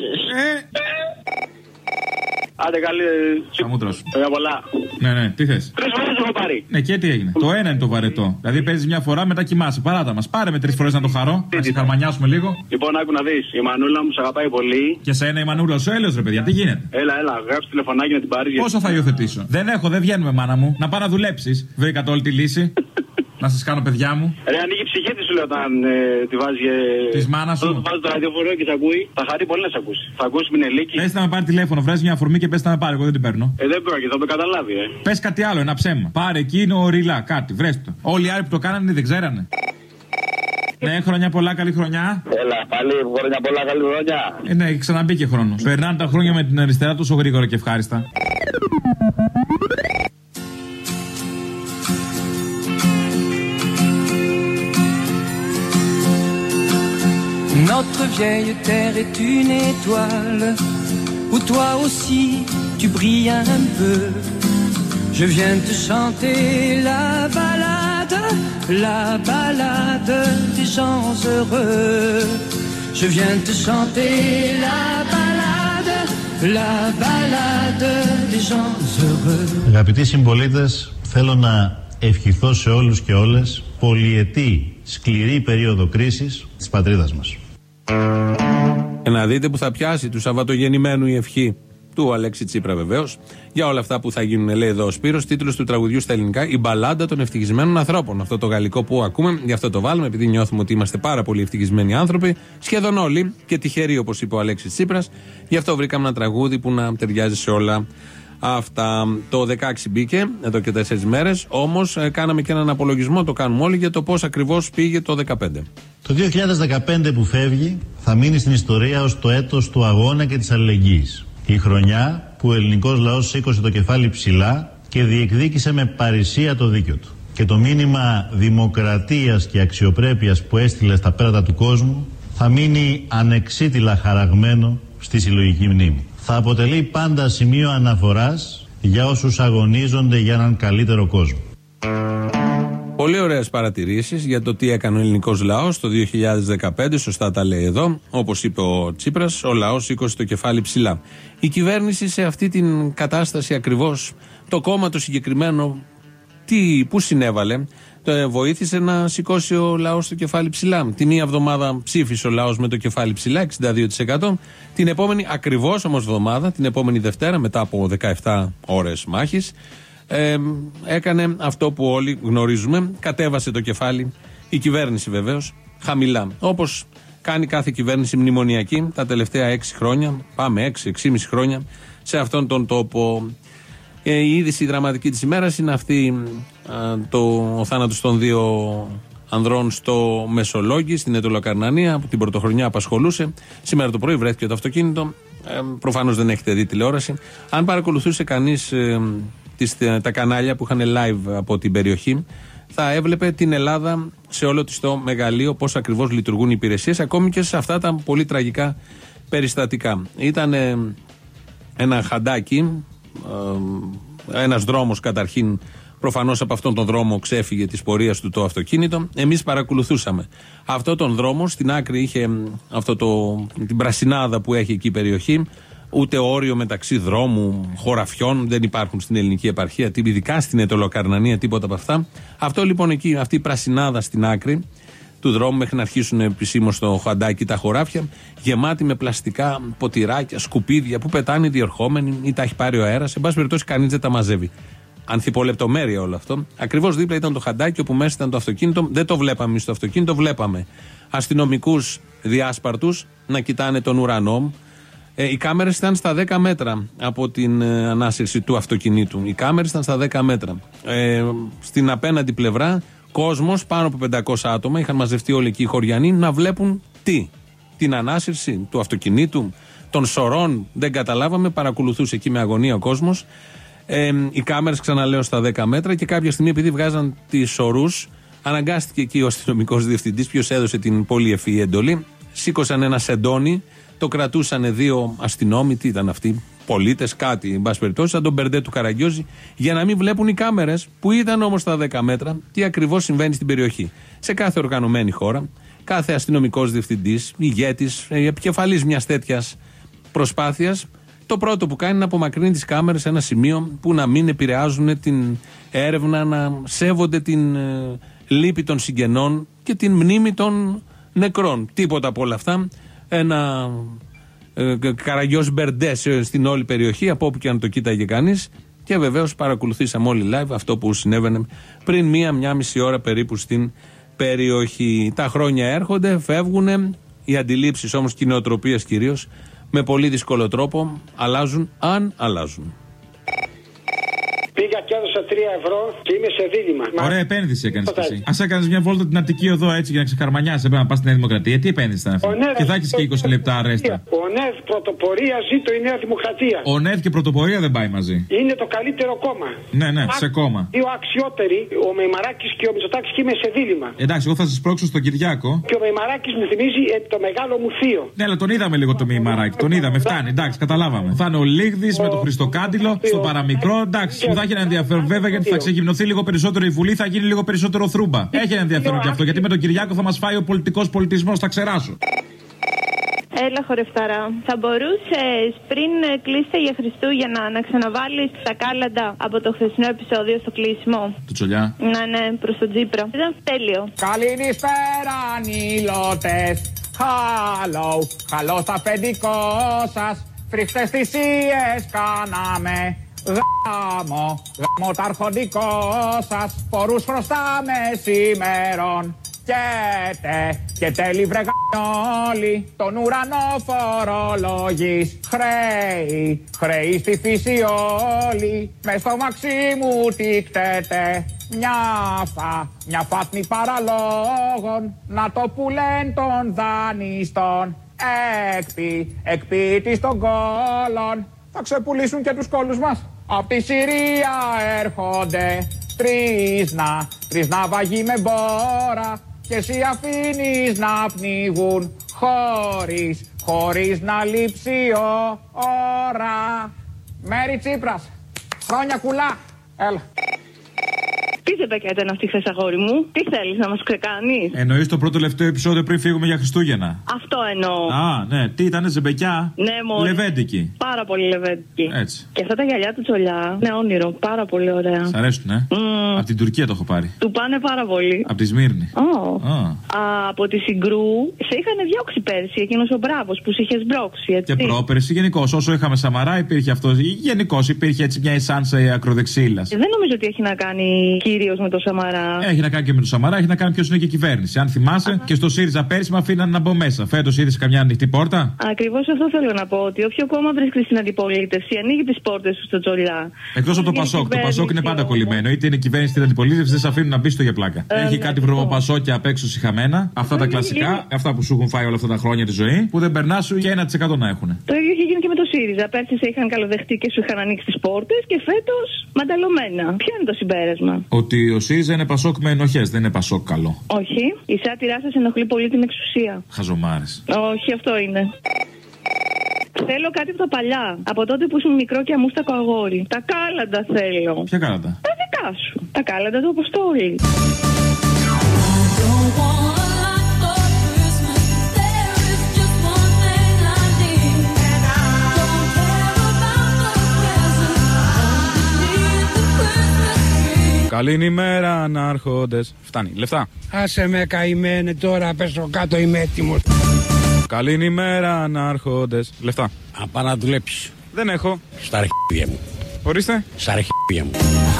Speaker 17: Άντε καλή.
Speaker 16: Χαμούτρος.
Speaker 17: Πολλά.
Speaker 16: Ναι, τι θες?
Speaker 17: 3 φορές έχω πάρει.
Speaker 16: Ναι, και τι έγινε? Το ένα είναι το βαρετό. Δηλαδή παίζεις μια φορά, μετά κοιμάσαι. Παράτα μας. Πάρε με 3 φορές να το χαρώ. Να σε χαρμανιάσουμε λίγο.
Speaker 17: Λοιπόν, άκου να δεις. Η μανούλα μου σε αγαπάει πολύ.
Speaker 16: Και σένα η μανούλα σου έλεος, ρε παιδιά, τι γίνεται?
Speaker 17: Έλα, γράψε τηλεφωνάκι να την πάρεις.
Speaker 16: Πόσο θα υιοθετήσω? Δεν βγαίνουμε, μάνα μου. Να πάω να δουλέψεις. Βρήκα όλη τη λύση. Να σας κάνω παιδιά μου.
Speaker 17: Ρε, ανοίγει η ψυχή της σου λέω όταν τη βάζει.
Speaker 16: Της μάνας σου.
Speaker 17: Βάζει το ραδιοφορείο και σε ακούει. Θα χαρεί πολύ να σε ακούσει. Θα ακούσει Μινελίκη.
Speaker 16: Πες να με πάρει τηλέφωνο, βράζει μια αφορμή και πες να με πάρει. Εγώ δεν την παίρνω.
Speaker 17: Δεν πρόκειται, θα το καταλάβει,
Speaker 16: Πες κάτι άλλο, ένα ψέμα. Πάρε εκείνο ριλά, κάτι, βρες το. Όλοι οι άλλοι που το κάνανε δεν ξέρανε. Ναι, χρόνια πολλά, καλή χρονιά.
Speaker 17: Έλα, πάλι χρόνια πολλά, καλή χρονιά.
Speaker 16: Ναι, ξαναμπήκε χρόνος. Περνάνε τα χρόνια με την αριστερά τόσο γρήγορα και ευχάριστα.
Speaker 1: Notre vieille terre est une étoile où toi aussi tu brilles un peu. Je viens te chanter la balade des gens heureux. Je viens te chanter la balade des gens heureux.
Speaker 2: Αγαπητοί συμπολίτες, θέλω να ευχηθώ σε όλους και όλες πολυετή σκληρή περίοδο κρίσης της πατρίδας μας.
Speaker 3: Να δείτε που θα πιάσει του Σαββατογεννημένου η ευχή του Αλέξη Τσίπρα, βεβαίως, για όλα αυτά που θα γίνουν, λέει εδώ ο Σπύρος. Τίτλος του τραγουδιού στα ελληνικά: Η μπαλάντα των ευτυχισμένων ανθρώπων. Αυτό το γαλλικό που ακούμε, γι' αυτό το βάλουμε, επειδή νιώθουμε ότι είμαστε πάρα πολύ ευτυχισμένοι άνθρωποι, σχεδόν όλοι και τυχεροί, όπως είπε ο Αλέξης Τσίπρας. Γι' αυτό βρήκαμε ένα τραγούδι που να ταιριάζει σε όλα αυτά. Το 16 μπήκε, εδώ και 4 μέρες, όμως κάναμε και έναν απολογισμό, το κάνουμε όλοι, για το πώς ακριβώς πήγε το 15.
Speaker 2: Το 2015 που φεύγει θα μείνει στην ιστορία ως το έτος του αγώνα και της αλληλεγγύης. Η χρονιά που ο ελληνικός λαός σήκωσε το κεφάλι ψηλά και διεκδίκησε με παρησία το δίκιο του. Και το μήνυμα δημοκρατίας και αξιοπρέπειας που έστειλε στα πέρατα του κόσμου θα μείνει ανεξίτηλα χαραγμένο στη συλλογική μνήμη. Θα αποτελεί πάντα σημείο αναφοράς για όσους αγωνίζονται για έναν καλύτερο κόσμο.
Speaker 3: Πολύ ωραίες παρατηρήσεις για το τι έκανε ο ελληνικός λαός το 2015, σωστά τα λέει εδώ. Όπως είπε ο Τσίπρας, ο λαός σήκωσε το κεφάλι ψηλά. Η κυβέρνηση σε αυτή την κατάσταση ακριβώς, το κόμμα το συγκεκριμένο, πού συνέβαλε, βοήθησε να σηκώσει ο λαός το κεφάλι ψηλά. Τη μία εβδομάδα ψήφισε ο λαός με το κεφάλι ψηλά, 62%. Την επόμενη ακριβώς όμως εβδομάδα, την επόμενη Δευτέρα, μετά από 17 ώρες μάχης, έκανε αυτό που όλοι γνωρίζουμε, κατέβασε το κεφάλι, η κυβέρνηση βεβαίως, χαμηλά. Όπως κάνει κάθε κυβέρνηση μνημονιακή τα τελευταία 6 χρόνια, πάμε 6,5 χρόνια σε αυτόν τον τόπο. Η είδηση δραματική της ημέρας είναι αυτή, ο θάνατος των 2 ανδρών στο Μεσολόγγι, στην Αιτωλοκαρνανία, που την πρωτοχρονιά απασχολούσε. Σήμερα το πρωί βρέθηκε το αυτοκίνητο. Προφανώς δεν έχετε δει τηλεόραση. Αν παρακολουθούσε κανείς τα κανάλια που είχαν live από την περιοχή, θα έβλεπε την Ελλάδα σε όλο της το μεγαλείο, πώς ακριβώς λειτουργούν οι υπηρεσίες, ακόμη και σε αυτά τα πολύ τραγικά περιστατικά. Ήταν ένα χαντάκι, ένας δρόμος καταρχήν, προφανώς από αυτόν τον δρόμο ξέφυγε της πορείας του το αυτοκίνητο. Εμείς παρακολουθούσαμε αυτόν τον δρόμο, στην άκρη είχε την πρασινάδα που έχει εκεί η περιοχή. Ούτε όριο μεταξύ δρόμου, χωραφιών δεν υπάρχουν στην ελληνική επαρχία, ειδικά στην Αιτωλοκαρνανία, τίποτα από αυτά. Αυτό λοιπόν εκεί, αυτή η πρασινάδα στην άκρη του δρόμου, μέχρι να αρχίσουν επισήμως το χαντάκι τα χωράφια, γεμάτη με πλαστικά ποτηράκια, σκουπίδια που πετάνε οι διερχόμενοι ή τα έχει πάρει ο αέρας. Εν πάση περιπτώσει, κανείς δεν τα μαζεύει. Ανθιπολεπτομέρεια όλο αυτό. Ακριβώς δίπλα ήταν το χαντάκι όπου μέσα ήταν το αυτοκίνητο. Δεν το βλέπαμε εμείς το αυτοκίνητο, βλέπαμε αστυνομικούς διάσπαρτους να κοιτάνε τον ουρανό. Οι κάμερες ήταν στα 10 μέτρα από την ανάσυρση του αυτοκινήτου. Οι κάμερες ήταν στα 10 μέτρα. Στην απέναντι πλευρά, κόσμος, πάνω από 500 άτομα, είχαν μαζευτεί όλοι εκεί οι χωριανοί να βλέπουν την ανάσυρση του αυτοκινήτου, των σωρών. Δεν καταλάβαμε, παρακολουθούσε εκεί με αγωνία ο κόσμος. Οι κάμερες, ξαναλέω, στα 10 μέτρα, και κάποια στιγμή, επειδή βγάζαν τις σωρούς, αναγκάστηκε εκεί ο αστυνομικός διευθυντής, ποιος έδωσε την πολύ ευφυή εντολή. Σήκωσαν ένα σεντόνι. Το κρατούσαν 2 αστυνόμοι, τι ήταν αυτοί, πολίτες, κάτι, εν πάση περιπτώσει, σαν τον Μπερντέ του Καραγκιόζη, για να μην βλέπουν οι κάμερες, που ήταν όμως στα 10 μέτρα, τι ακριβώς συμβαίνει στην περιοχή. Σε κάθε οργανωμένη χώρα, κάθε αστυνομικός διευθυντής, ηγέτης, επικεφαλής μιας τέτοιας προσπάθειας, το πρώτο που κάνει είναι να απομακρύνει τις κάμερες σε ένα σημείο που να μην επηρεάζουν την έρευνα, να σέβονται την λύπη των συγγενών και την μνήμη των νεκρών. Τίποτα από όλα αυτά. Ένα Καραγκιόζη Μπερντέ στην όλη περιοχή, από όπου και αν το κοίταγε κανείς. Και βεβαίως παρακολουθήσαμε όλοι live αυτό που συνέβαινε πριν μία μισή ώρα περίπου στην περιοχή. Τα χρόνια έρχονται, φεύγουν, οι αντιλήψεις όμως και οι νοοτροπίες κυρίως με πολύ δύσκολο τρόπο αλλάζουν, αν αλλάζουν.
Speaker 18: Πήγα και έδωσα 3 ευρώ και είμαι σε δίλημμα.
Speaker 16: Ωραία επένδυση έκανες κι εσύ. Ας έκανες μια βόλτα την Αττική Οδό έτσι για να ξεκαρμανιάσεις. Έπρεπε να πας στη Νέα Δημοκρατία. Τι επένδυση ήταν αυτή? Και θα έχεις και 20 λεπτά αρέστα.
Speaker 18: Ο ΝΕΔ πρωτοπορία ζήτω η Νέα Δημοκρατία.
Speaker 16: Ο ΝΕΔ και πρωτοπορία δεν πάει μαζί.
Speaker 18: Είναι το καλύτερο κόμμα.
Speaker 16: Ναι, σε κόμμα.
Speaker 18: 2 αξιότεροι, ο Μεϊμαράκης και ο Μητσοτάκης, και είμαι σε δίλημμα.
Speaker 16: Εντάξει, εγώ θα σας πρόξω στον Κυριάκο.
Speaker 18: Και ο Μεϊμαράκης μου θυμίζει το μεγάλο μου θείο.
Speaker 16: Ναι, αλλά τον είδαμε λίγο το Μεϊμαράκη. Τον είδαμε, φτάνει, εντάξει, καταλάβαμε. Θα είναι ο Λίγδης με το Χριστοκάντιλο στο παραμικρό, εντάξει, που θα έχει ένα ενδιαφέρον βέβαια, γιατί θα ξεγυμνωθεί λίγο περισσότερο η Βουλή, θα γίνει λίγο περισσότερο θρούμπα. Έχει ένα ενδιαφέρον και αυτό, γιατί με τον Κυριάκο θα μας φάει ο πολιτικός πολιτισμός, θα ξεράσω.
Speaker 20: Έλα, χορευταρά. Θα μπορούσες πριν κλείσετε για Χριστούγεννα να ξαναβάλεις τα κάλαντα από το χθεσινό επεισόδιο στο κλείσιμο?
Speaker 16: Του Τσολιά.
Speaker 20: Ναι, προς τον Τσίπρα. Ήταν τέλειο.
Speaker 21: Καληνύστερα, νηλώτες. Χαλό στα αφεντικό σας. Φρικτές θυσίες κάναμε. Γάμο τα αρχοντικό σας. Φορούς χρωστάμε σήμερον. Και τέλει βρε γαμιόλι. Τον ουρανό φορολογής. Χρέη στη φύση όλη. Μες στο μαξί μου τι κτέτε. Μια φάτνη παραλόγων. Να το πουλέν των δανειστών. Εκπίτης των κόλων. Θα ξεπουλήσουν και τους κόλους μας. Απ' τη Συρία έρχονται τρεις ναυαγοί με μπόρα. Και εσύ αφήνεις να πνιγούν χωρίς να λείψει ώρα. Μέρη Τσίπρας, χρόνια κουλά, έλα.
Speaker 20: Τι ζεμπεκιά ήταν αυτή χθες, αγόρι μου? Τι θέλεις να μας ξεκάνεις?
Speaker 16: Εννοείς το πρώτο τελευταίο επεισόδιο πριν φύγουμε για Χριστούγεννα?
Speaker 20: Αυτό εννοώ.
Speaker 16: Α, ναι. Τι ήτανε, ζεμπεκιά?
Speaker 20: Ναι, μόνο.
Speaker 16: Λεβέντικη.
Speaker 20: Πάρα πολύ λεβέντικη.
Speaker 16: Έτσι.
Speaker 20: Και αυτά τα γυαλιά του Τσολιά, ναι, όνειρο. Πάρα πολύ ωραία.
Speaker 16: Σ' αρέσουν, Από την Τουρκία το έχω πάρει.
Speaker 20: Του πάνε πάρα πολύ.
Speaker 16: Από τη Σμύρνη.
Speaker 20: Από τη Συγκρού σε είχαν διώξει πέρσι, εκείνος ο μπράβος που σε είχες μπρώξει, έτσι.
Speaker 16: Και πρόπερσι γενικώς. Όσο είχαμε Σαμαρά υπήρχε αυτό. Γενικώς υπήρχε έτσι μια εσάνσα ακροδεξίλας.
Speaker 20: Δεν νομίζω ότι έχει να κάνει κυρίως με το Σαμαρά.
Speaker 16: Έχει να κάνει και με το Σαμαρά, έχει να κάνει ποιος είναι και η κυβέρνηση. Αν θυμάσαι, και στο ΣΥΡΙΖΑ πέρσι με αφήναν να μπω μέσα. Φέτος είδες καμιά ανοιχτή πόρτα?
Speaker 20: Ακριβώς αυτό θέλω να πω. Ότι όποιο κόμμα βρίσκεται στην αντιπολίτευση ανοίγει τις πόρτες του στο Τζολιά.
Speaker 16: Εκτός από το Πασόκ. Το Πασόκ είναι πάντα κολλημένο. Είτε είναι κυβέρνηση είτε αντιπολίτευση, δεν σε αφήνουν να μπει στο για πλάκα. Έχει κάτι βρωμοπασόκια απ' έξω συχαμένα. Αυτά τα κλασικά, αυτά που σου έχουν φάει όλα αυτά τα χρόνια τη ζωή, που δεν περνά σου και 1% να έχουν.
Speaker 20: Το ίδιο είχε γίνει και με το ΣΥΡΙΖΑ. Πέρσι σε είχαν καλοδεχτεί και σου είχαν ανοίξει τις πόρτες και φέτος μανταλωμένα. Ποιο είναι το συμπέρασμα?
Speaker 16: Ότι ο ΣΥΡΙΖΑ είναι Πασόκ με ενοχές, δεν είναι Πασόκ καλό.
Speaker 20: Όχι. Η σάτυρά σας ενοχλεί πολύ την εξουσία.
Speaker 16: Χαζομάρες.
Speaker 20: Όχι, αυτό είναι. Θέλω κάτι από τα παλιά. Από τότε που ήσουν μικρό και αμούστακο αγόρι. Τα κάλαντα θέλω.
Speaker 16: Ποια κάλαντα?
Speaker 20: Τα δικά σου. Τα κάλαντα του Αποστόλη.
Speaker 16: Καλή ημέρα, ανάρχοντες. Φτάνει. Λεφτά.
Speaker 22: Άσε με καημένε τώρα, πέσω κάτω, είμαι έτοιμος.
Speaker 16: Καλή ημέρα, ανάρχοντες. Λεφτά.
Speaker 22: Απά να δουλέψεις.
Speaker 16: Δεν έχω.
Speaker 22: Στα αρχίδια μου.
Speaker 16: Ορίστε.
Speaker 22: Στα αρχίδια μου.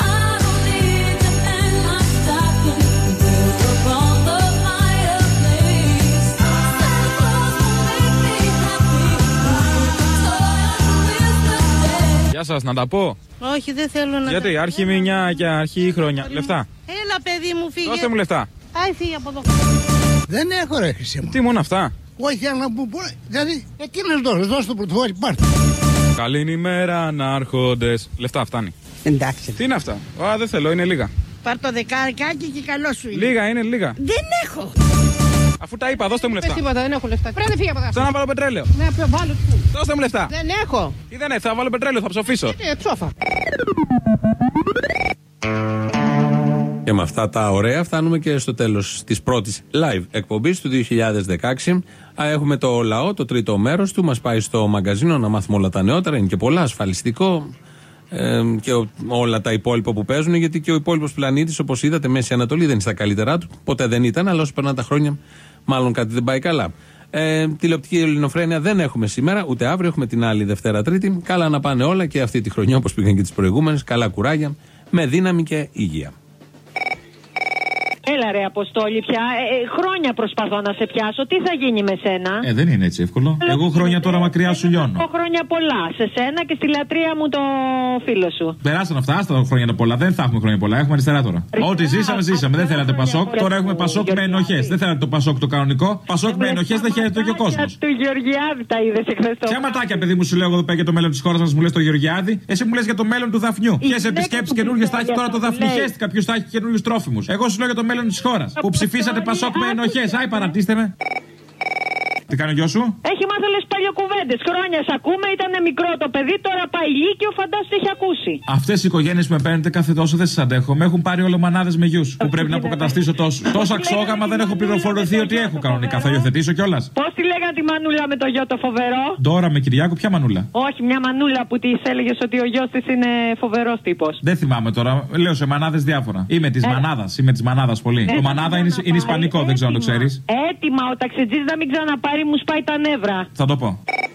Speaker 16: Γεια σας, να τα πω.
Speaker 23: Όχι, δεν θέλω να.
Speaker 16: Γιατί, αρχή μηνιά και αρχή χρόνια. Λεφτά.
Speaker 23: Έλα, παιδί μου, φύγε.
Speaker 16: Δώστε μου λεφτά.
Speaker 23: Άι, φύγε από εδώ.
Speaker 22: Δεν έχω, ρε χρυσή μου.
Speaker 16: Τι μόνο αυτά?
Speaker 22: Όχι, θέλω να μου πω. Δηλαδή, τι να δώσω, δώσ' το πρωτοβόλι, πάρτε.
Speaker 16: Καλή ημέρα, ανάρχοντες. Λεφτά, φτάνει.
Speaker 23: Εντάξει.
Speaker 16: Τι είναι αυτά? Α, δεν θέλω, είναι λίγα.
Speaker 23: Πάρ' το δεκάρικάκι και καλό σου είναι.
Speaker 16: Λίγα, είναι λίγα.
Speaker 23: Δεν έχω.
Speaker 16: Αφού τα είπα, δώστε μου λεφτά.
Speaker 23: Τίποτα, δεν έχω λεφτά. Πρέπει να φύγει από εδώ.
Speaker 16: Θα να βάλω πετρέλαιο.
Speaker 23: Ναι, βάλω του.
Speaker 16: Δώστε μου λεφτά.
Speaker 23: Δεν έχω.
Speaker 16: Τι δεν έχει, θα βάλω πετρέλαιο, θα ψοφήσω.
Speaker 23: Ψόφα.
Speaker 3: Και με αυτά τα ωραία φτάνουμε και στο τέλος της πρώτης live εκπομπής του 2016. Έχουμε το λαό, το τρίτο μέρος του. Μας πάει στο μαγκαζίνο να μάθουμε όλα τα νεότερα. Είναι και πολλά, ασφαλιστικό και όλα τα υπόλοιπα που παίζουν. Γιατί και ο υπόλοιπος πλανήτης, όπως είδατε, Μέση Ανατολή δεν είναι στα καλύτερά του. Ποτέ δεν ήταν, αλλά όσο περνάνε τα χρόνια, μάλλον κάτι δεν πάει καλά. Τηλεοπτική ελληνοφρένεια δεν έχουμε σήμερα, ούτε αύριο. Έχουμε την άλλη Δευτέρα Τρίτη. Καλά να πάνε όλα και αυτή τη χρονιά, όπως πήγαν και τις προηγούμενες. Καλά κουράγια, με δύναμη και υγεία.
Speaker 24: Έλα ρε Αποστόλη πια, χρόνια προσπαθώ να σε πιάσω, τι θα γίνει με σένα?
Speaker 16: Δεν είναι έτσι εύκολο. Εγώ χρόνια τώρα μακριά σου λιώνω.
Speaker 24: Χρόνια πολλά σε σένα και στη λατρεία μου το φίλο σου.
Speaker 16: Περάσαν αυτά, άστα χρόνια πολλά, δεν θα έχουμε χρόνια πολλά, έχουμε αριστερά τώρα. Ό,τι ζήσαμε, ζήσαμε. Δεν θέλατε Πασόκ, τώρα έχουμε Πασόκ με ενοχές. Δεν θέλατε το Πασόκ το κανονικό. Πασόκ με ενοχές δεν χαίρεται και ο κόσμος.
Speaker 24: Του Γεωργιάδη τα είδες εχθές το.
Speaker 16: Ποια ματάκια, παιδί μου, σου λέω εγώ εδώ πέρα για το μέλλον της χώρας μας, μου λες το Γεωργιάδη. Εσύ μου λες για το μέλλον του Δαφνιού. Ποιες επισκέψεις καινούργιες θα έχει τώρα το Δαφνί? Χαίστηκα, ποιος θα έχει καινούριους τρόφιμους. Εγώ σου λέω για το μέλλον της χώρας. Που ψηφίσατε Πασόκ με ενοχές. Άι, παρατήστε με. Τι κάνει ο γιος σου?
Speaker 24: Έχει μάθει όλες τις παλιοκουβέντες. Χρόνια σ' ακούμε, ήταν μικρό το παιδί, τώρα πάει λύκειο, φαντάσου τι έχει ακούσει.
Speaker 16: Αυτές οι οικογένειες που με παίρνετε κάθε τόσο δεν σας αντέχω. Με έχουν πάρει όλο μανάδες με γιους που πρέπει να αποκαταστήσω τόσο. Τόσα ξόγαμα δεν έχω πληροφορηθεί ότι έχω κανονικά. Θα υιοθετήσω κιόλας.
Speaker 24: Πώς τη λέγανε τη μανούλα με το γιο το φοβερό?
Speaker 16: Τώρα με Κυριάκο, ποια μανούλα?
Speaker 24: Όχι, μια μανούλα που τη έλεγες ότι ο γιος της είναι φοβερός τύπος.
Speaker 16: Δεν θυμάμαι τώρα. Λέω σε μανάδες διάφορα. Είμαι της μανάδας. Είμαι της μανάδας πολύ. Το μανάδα είναι ισπανικό, δεν ξέρω αν το ξέρεις.
Speaker 24: Έτοιμα ο ταξιτζής να μην ξαναπάρει, μου σπάει τα νεύρα.
Speaker 16: Θα το πω.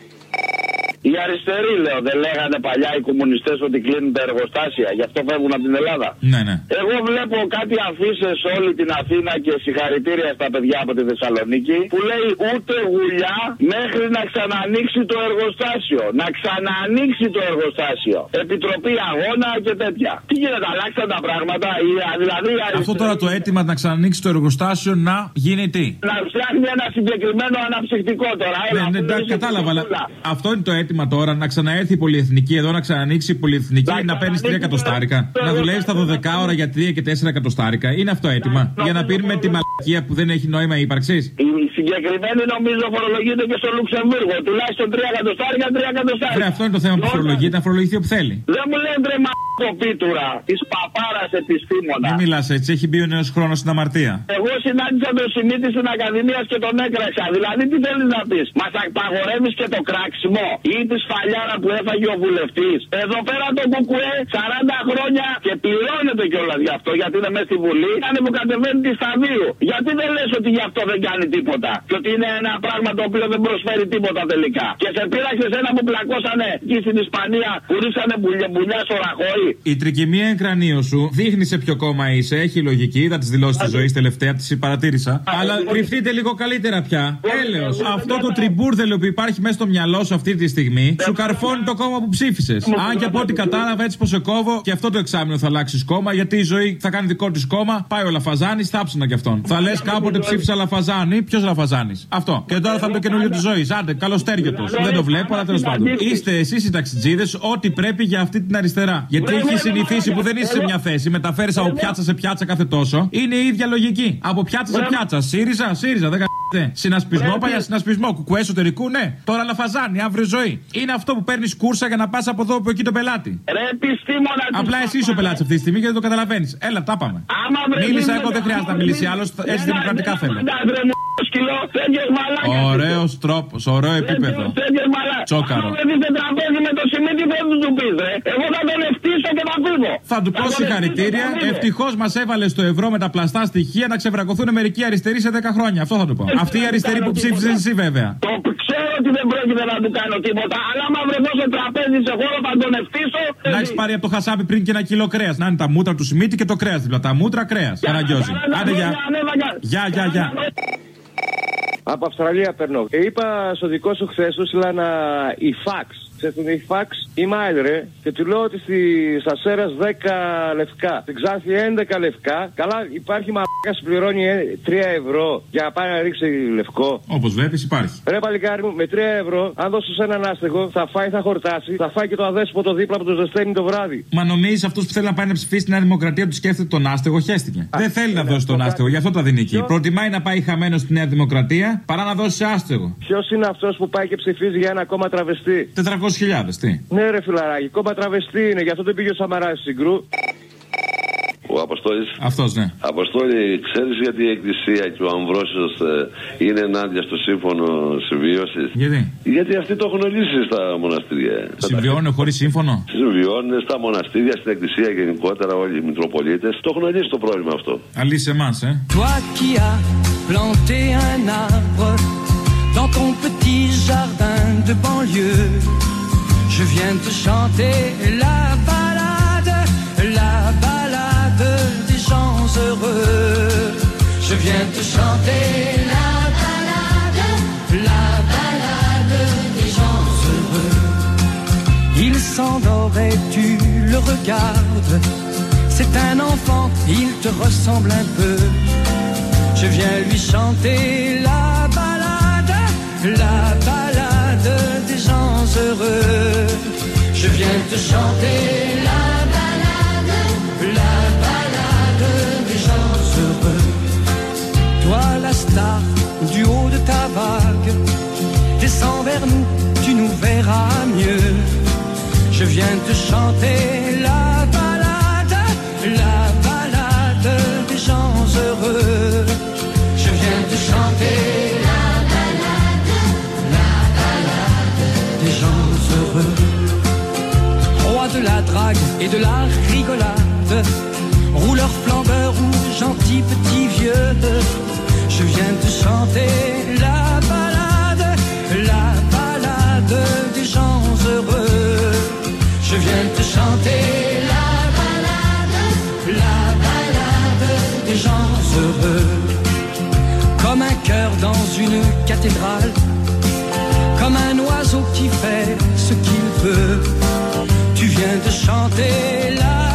Speaker 17: Οι αριστεροί, λέω, δεν λέγανε παλιά οι κομμουνιστές ότι κλείνουν τα εργοστάσια, γι' αυτό φεύγουν από την Ελλάδα.
Speaker 16: Ναι, ναι.
Speaker 17: Εγώ βλέπω κάτι αφίσες σε όλη την Αθήνα και συγχαρητήρια στα παιδιά από τη Θεσσαλονίκη που λέει ούτε γουλιά μέχρι να ξανανοίξει το εργοστάσιο. Να ξανανοίξει το εργοστάσιο. Επιτροπή αγώνα και τέτοια. Τι γίνεται, αλλάξαν τα πράγματα, δηλαδή.
Speaker 16: Αυτό τώρα το αίτημα να ξανανοίξει το εργοστάσιο να γίνει τι?
Speaker 17: Να φτιάχνει ένα συγκεκριμένο αναψυκτικό τώρα.
Speaker 16: Ναι, κατάλαβα, αλλά αυτό είναι το αίτημα. Τώρα να ξαναέρθει η πολυεθνική εδώ, να ξανανοίξει η πολυεθνική, να παίρνει 3 εκατοστάρικα. Να δουλεύει τα 12 ώρα για 3 και 4 εκατοστάρικα. Είναι αυτό έτοιμα. Για να πίνουμε τη μαλακία που δεν έχει νόημα ύπαρξη.
Speaker 17: Η συγκεκριμένη νομίζω φορολογείται και στο Λουξεμβούργο. Τουλάχιστον 3 εκατοστάρικα, 3 εκατοστάρικα.
Speaker 16: Βρε, αυτό είναι το θέμα που φορολογείται, να φορολογηθεί όπου θέλει.
Speaker 17: Δεν μου λένε ρε μαλακοπίτουρα τη παπάρα επιστήμονα.
Speaker 16: Μην μιλά έτσι, έχει μπει ο νέο χρόνο στην αμαρτία.
Speaker 17: Εγώ συνάντησα τον Σιμίτη στην Ακαδημία και τον έκραξα. Δηλαδή τι θέλει να πει? Μα απαγορεύει και το κράξιμο ή τη σφαλιάρα που έφαγε ο βουλευτής? Εδώ πέρα το κουκουέ 40 χρόνια και πληρώνεται κιόλας γι' αυτό, γιατί είναι μέσα στη Βουλή. Κάνε που κατεβαίνει τη σταδίου. Γιατί δεν λες ότι γι' αυτό δεν κάνει τίποτα? Και ότι είναι ένα πράγμα το οποίο δεν προσφέρει τίποτα τελικά. Και σε πείραξε ένα που πλακώσανε εκεί στην Ισπανία που ρίξανε μπουλιά στο Ραχώη.
Speaker 16: Η τρικυμία εγκρανίου σου δείχνει σε ποιο κόμμα είσαι. Έχει λογική, είδα τις δηλώσεις της ζωής τελευταία, τις παρατήρησα. Αλλά κρυφτείτε λίγο καλύτερα πια. Έλεος, αυτό το τριμπούρδελο που υπάρχει μέσα στο μυαλό σου αυτή τη στιγμή σου καρφώνει το κόμμα που ψήφισες. Αν και από ό,τι κατάλαβα, έτσι πως σε κόβω, και αυτό το εξάμηνο θα αλλάξει κόμμα, γιατί η ζωή θα κάνει δικό της κόμμα. Πάει ο Λαφαζάνης, θάψουνα κι αυτόν. Θα λες κάποτε ψήφισα Λαφαζάνη, ποιος Λαφαζάνης? Αυτό. Και τώρα θα είναι το καινούριο της ζωής. Άντε, καλοστέργιο του. Δεν το βλέπω, αλλά τέλος πάντων. Είστε εσείς οι ταξιτζίδες ό,τι πρέπει για αυτή την αριστερά. Γιατί έχει συνηθίσει που δεν είσαι σε μια θέση, μεταφέρεις από πιάτσα σε πιάτσα κάθε τόσο. Είναι η ίδια λογική. Από πιάτσα σε πιάτσα. ΣΥΡΙΖΑ, δεν κα***τε. Συνασπισμό, παλιά συνασπισμό. Κουκουέ εσωτερικού, ναι. Τώρα Λαφαζάνη, αύριο ζωή. Είναι αυτό που παίρνεις κούρσα για να πας από εδώ από εκεί τον πελάτη.
Speaker 17: Ρε επιστήμονα.
Speaker 16: Απλά εσύ είσαι ο πελάτης αυτή τη στιγμή και δεν το καταλαβαίνεις. Έλα, τα πάμε. Μίλησα εγώ, δεν χρειάζεται να μιλήσει άλλο. Έτσι δημοκρατικά θέλω. Ωραίος τρόπος, ωραίο επίπεδο. Τσόκαρο. Θα του πω συγχαρητήρια. Ευτυχώς μας έβαλε στο ευρώ με τα πλαστά στοιχεία να ξεβρακωθούν μερικοί αριστεροί σε 10 χρόνια. Αυτό θα του πω. Αυτή η αριστερή που ψήφισε εσύ βέβαια.
Speaker 17: Το ξέρω ότι δεν πρόκειται να του κάνω τίποτα. Αλλά άμα βρεθώ σε τραπέζι σε χώρο θα τον ευτύσω.
Speaker 16: Να έχεις πάρει από το χασάπι πριν και ένα κιλό κρέας. Να είναι τα μούτρα του Σιμίτη και το κρέας δίπλα. Τα μούτρα κρέας. Καναγκιόζη. Άντε γεια.
Speaker 5: Από Αυστραλία παίρνω. Είπα στο δικό σου χθες, σου στείλανα η φαξ. Ξέρετε η φαξ ή μάιλ ρε. Και του λέω ότι στη Σασέρας 10 λευκά. Στην Ξάνθη 11 λευκά. Καλά, υπάρχει μαλάκα που πληρώνει 3 ευρώ για να πάει να ρίξει λευκό.
Speaker 16: Όπως βλέπεις υπάρχει.
Speaker 5: Ρε παλικάρι μου, με 3 ευρώ, αν δώσεις έναν άστεγο, θα φάει, θα χορτάσει, θα φάει και το αδέσποτο δίπλα που το ζεσταίνει το βράδυ. Μα νομίζεις αυτός που θέλει να πάει να ψηφίσει τη Νέα Δημοκρατία του σκέφτεται τον άστεγο, χέστηκε. Δεν θέλει να δώσει τον άστεγο, γι' αυτό τα δίνει εκεί. Προτιμάει να πάει χαμένο στη Νέα Δημοκρατία παρά να δώσει σε άστεγο. Ποιος είναι αυτός που πάει και ψηφίζει για ένα κόμμα τραβεστή? 400.000, τι. Ναι, ρε φιλαράκι, κόμμα τραβεστή είναι, γι' αυτό δεν πήγε ο Σαμαράς στην Συγκρού.
Speaker 6: Ο Αποστόλης.
Speaker 16: Αυτός, ναι.
Speaker 6: Αποστόλη, ξέρεις γιατί η Εκκλησία και ο Αμβρόσιος είναι ενάντια στο σύμφωνο συμβίωσης? Γιατί αυτοί το έχουν λύσει στα μοναστήρια.
Speaker 16: Συμβιώνουν χωρίς σύμφωνο?
Speaker 6: Συμβιώνουν στα μοναστήρια, στην Εκκλησία γενικότερα, όλοι οι Μητροπολίτες. Το έχουν λύσει το πρόβλημα αυτό.
Speaker 16: Αλύσει σε εμάς,
Speaker 1: Toi qui as planté un arbre dans ton petit jardin de banlieue, je viens te chanter la balade des gens heureux. Je viens te chanter la balade des gens heureux. Il s'endort et tu le regardes. C'est un enfant, il te ressemble un peu. Je viens lui chanter la balade des gens heureux. Je viens te chanter la balade des gens heureux. Toi la star du haut de ta vague, viens te chanter la balade des gens heureux. Je viens te chanter la balade des gens heureux. Roi de la drague et de la rigolade, rouleur flambeur ou gentil petit vieux, je viens te chanter la balade des gens heureux. Je viens te chanter la balade des gens heureux. Comme un cœur dans une cathédrale, comme un oiseau qui fait ce qu'il veut, tu viens te chanter la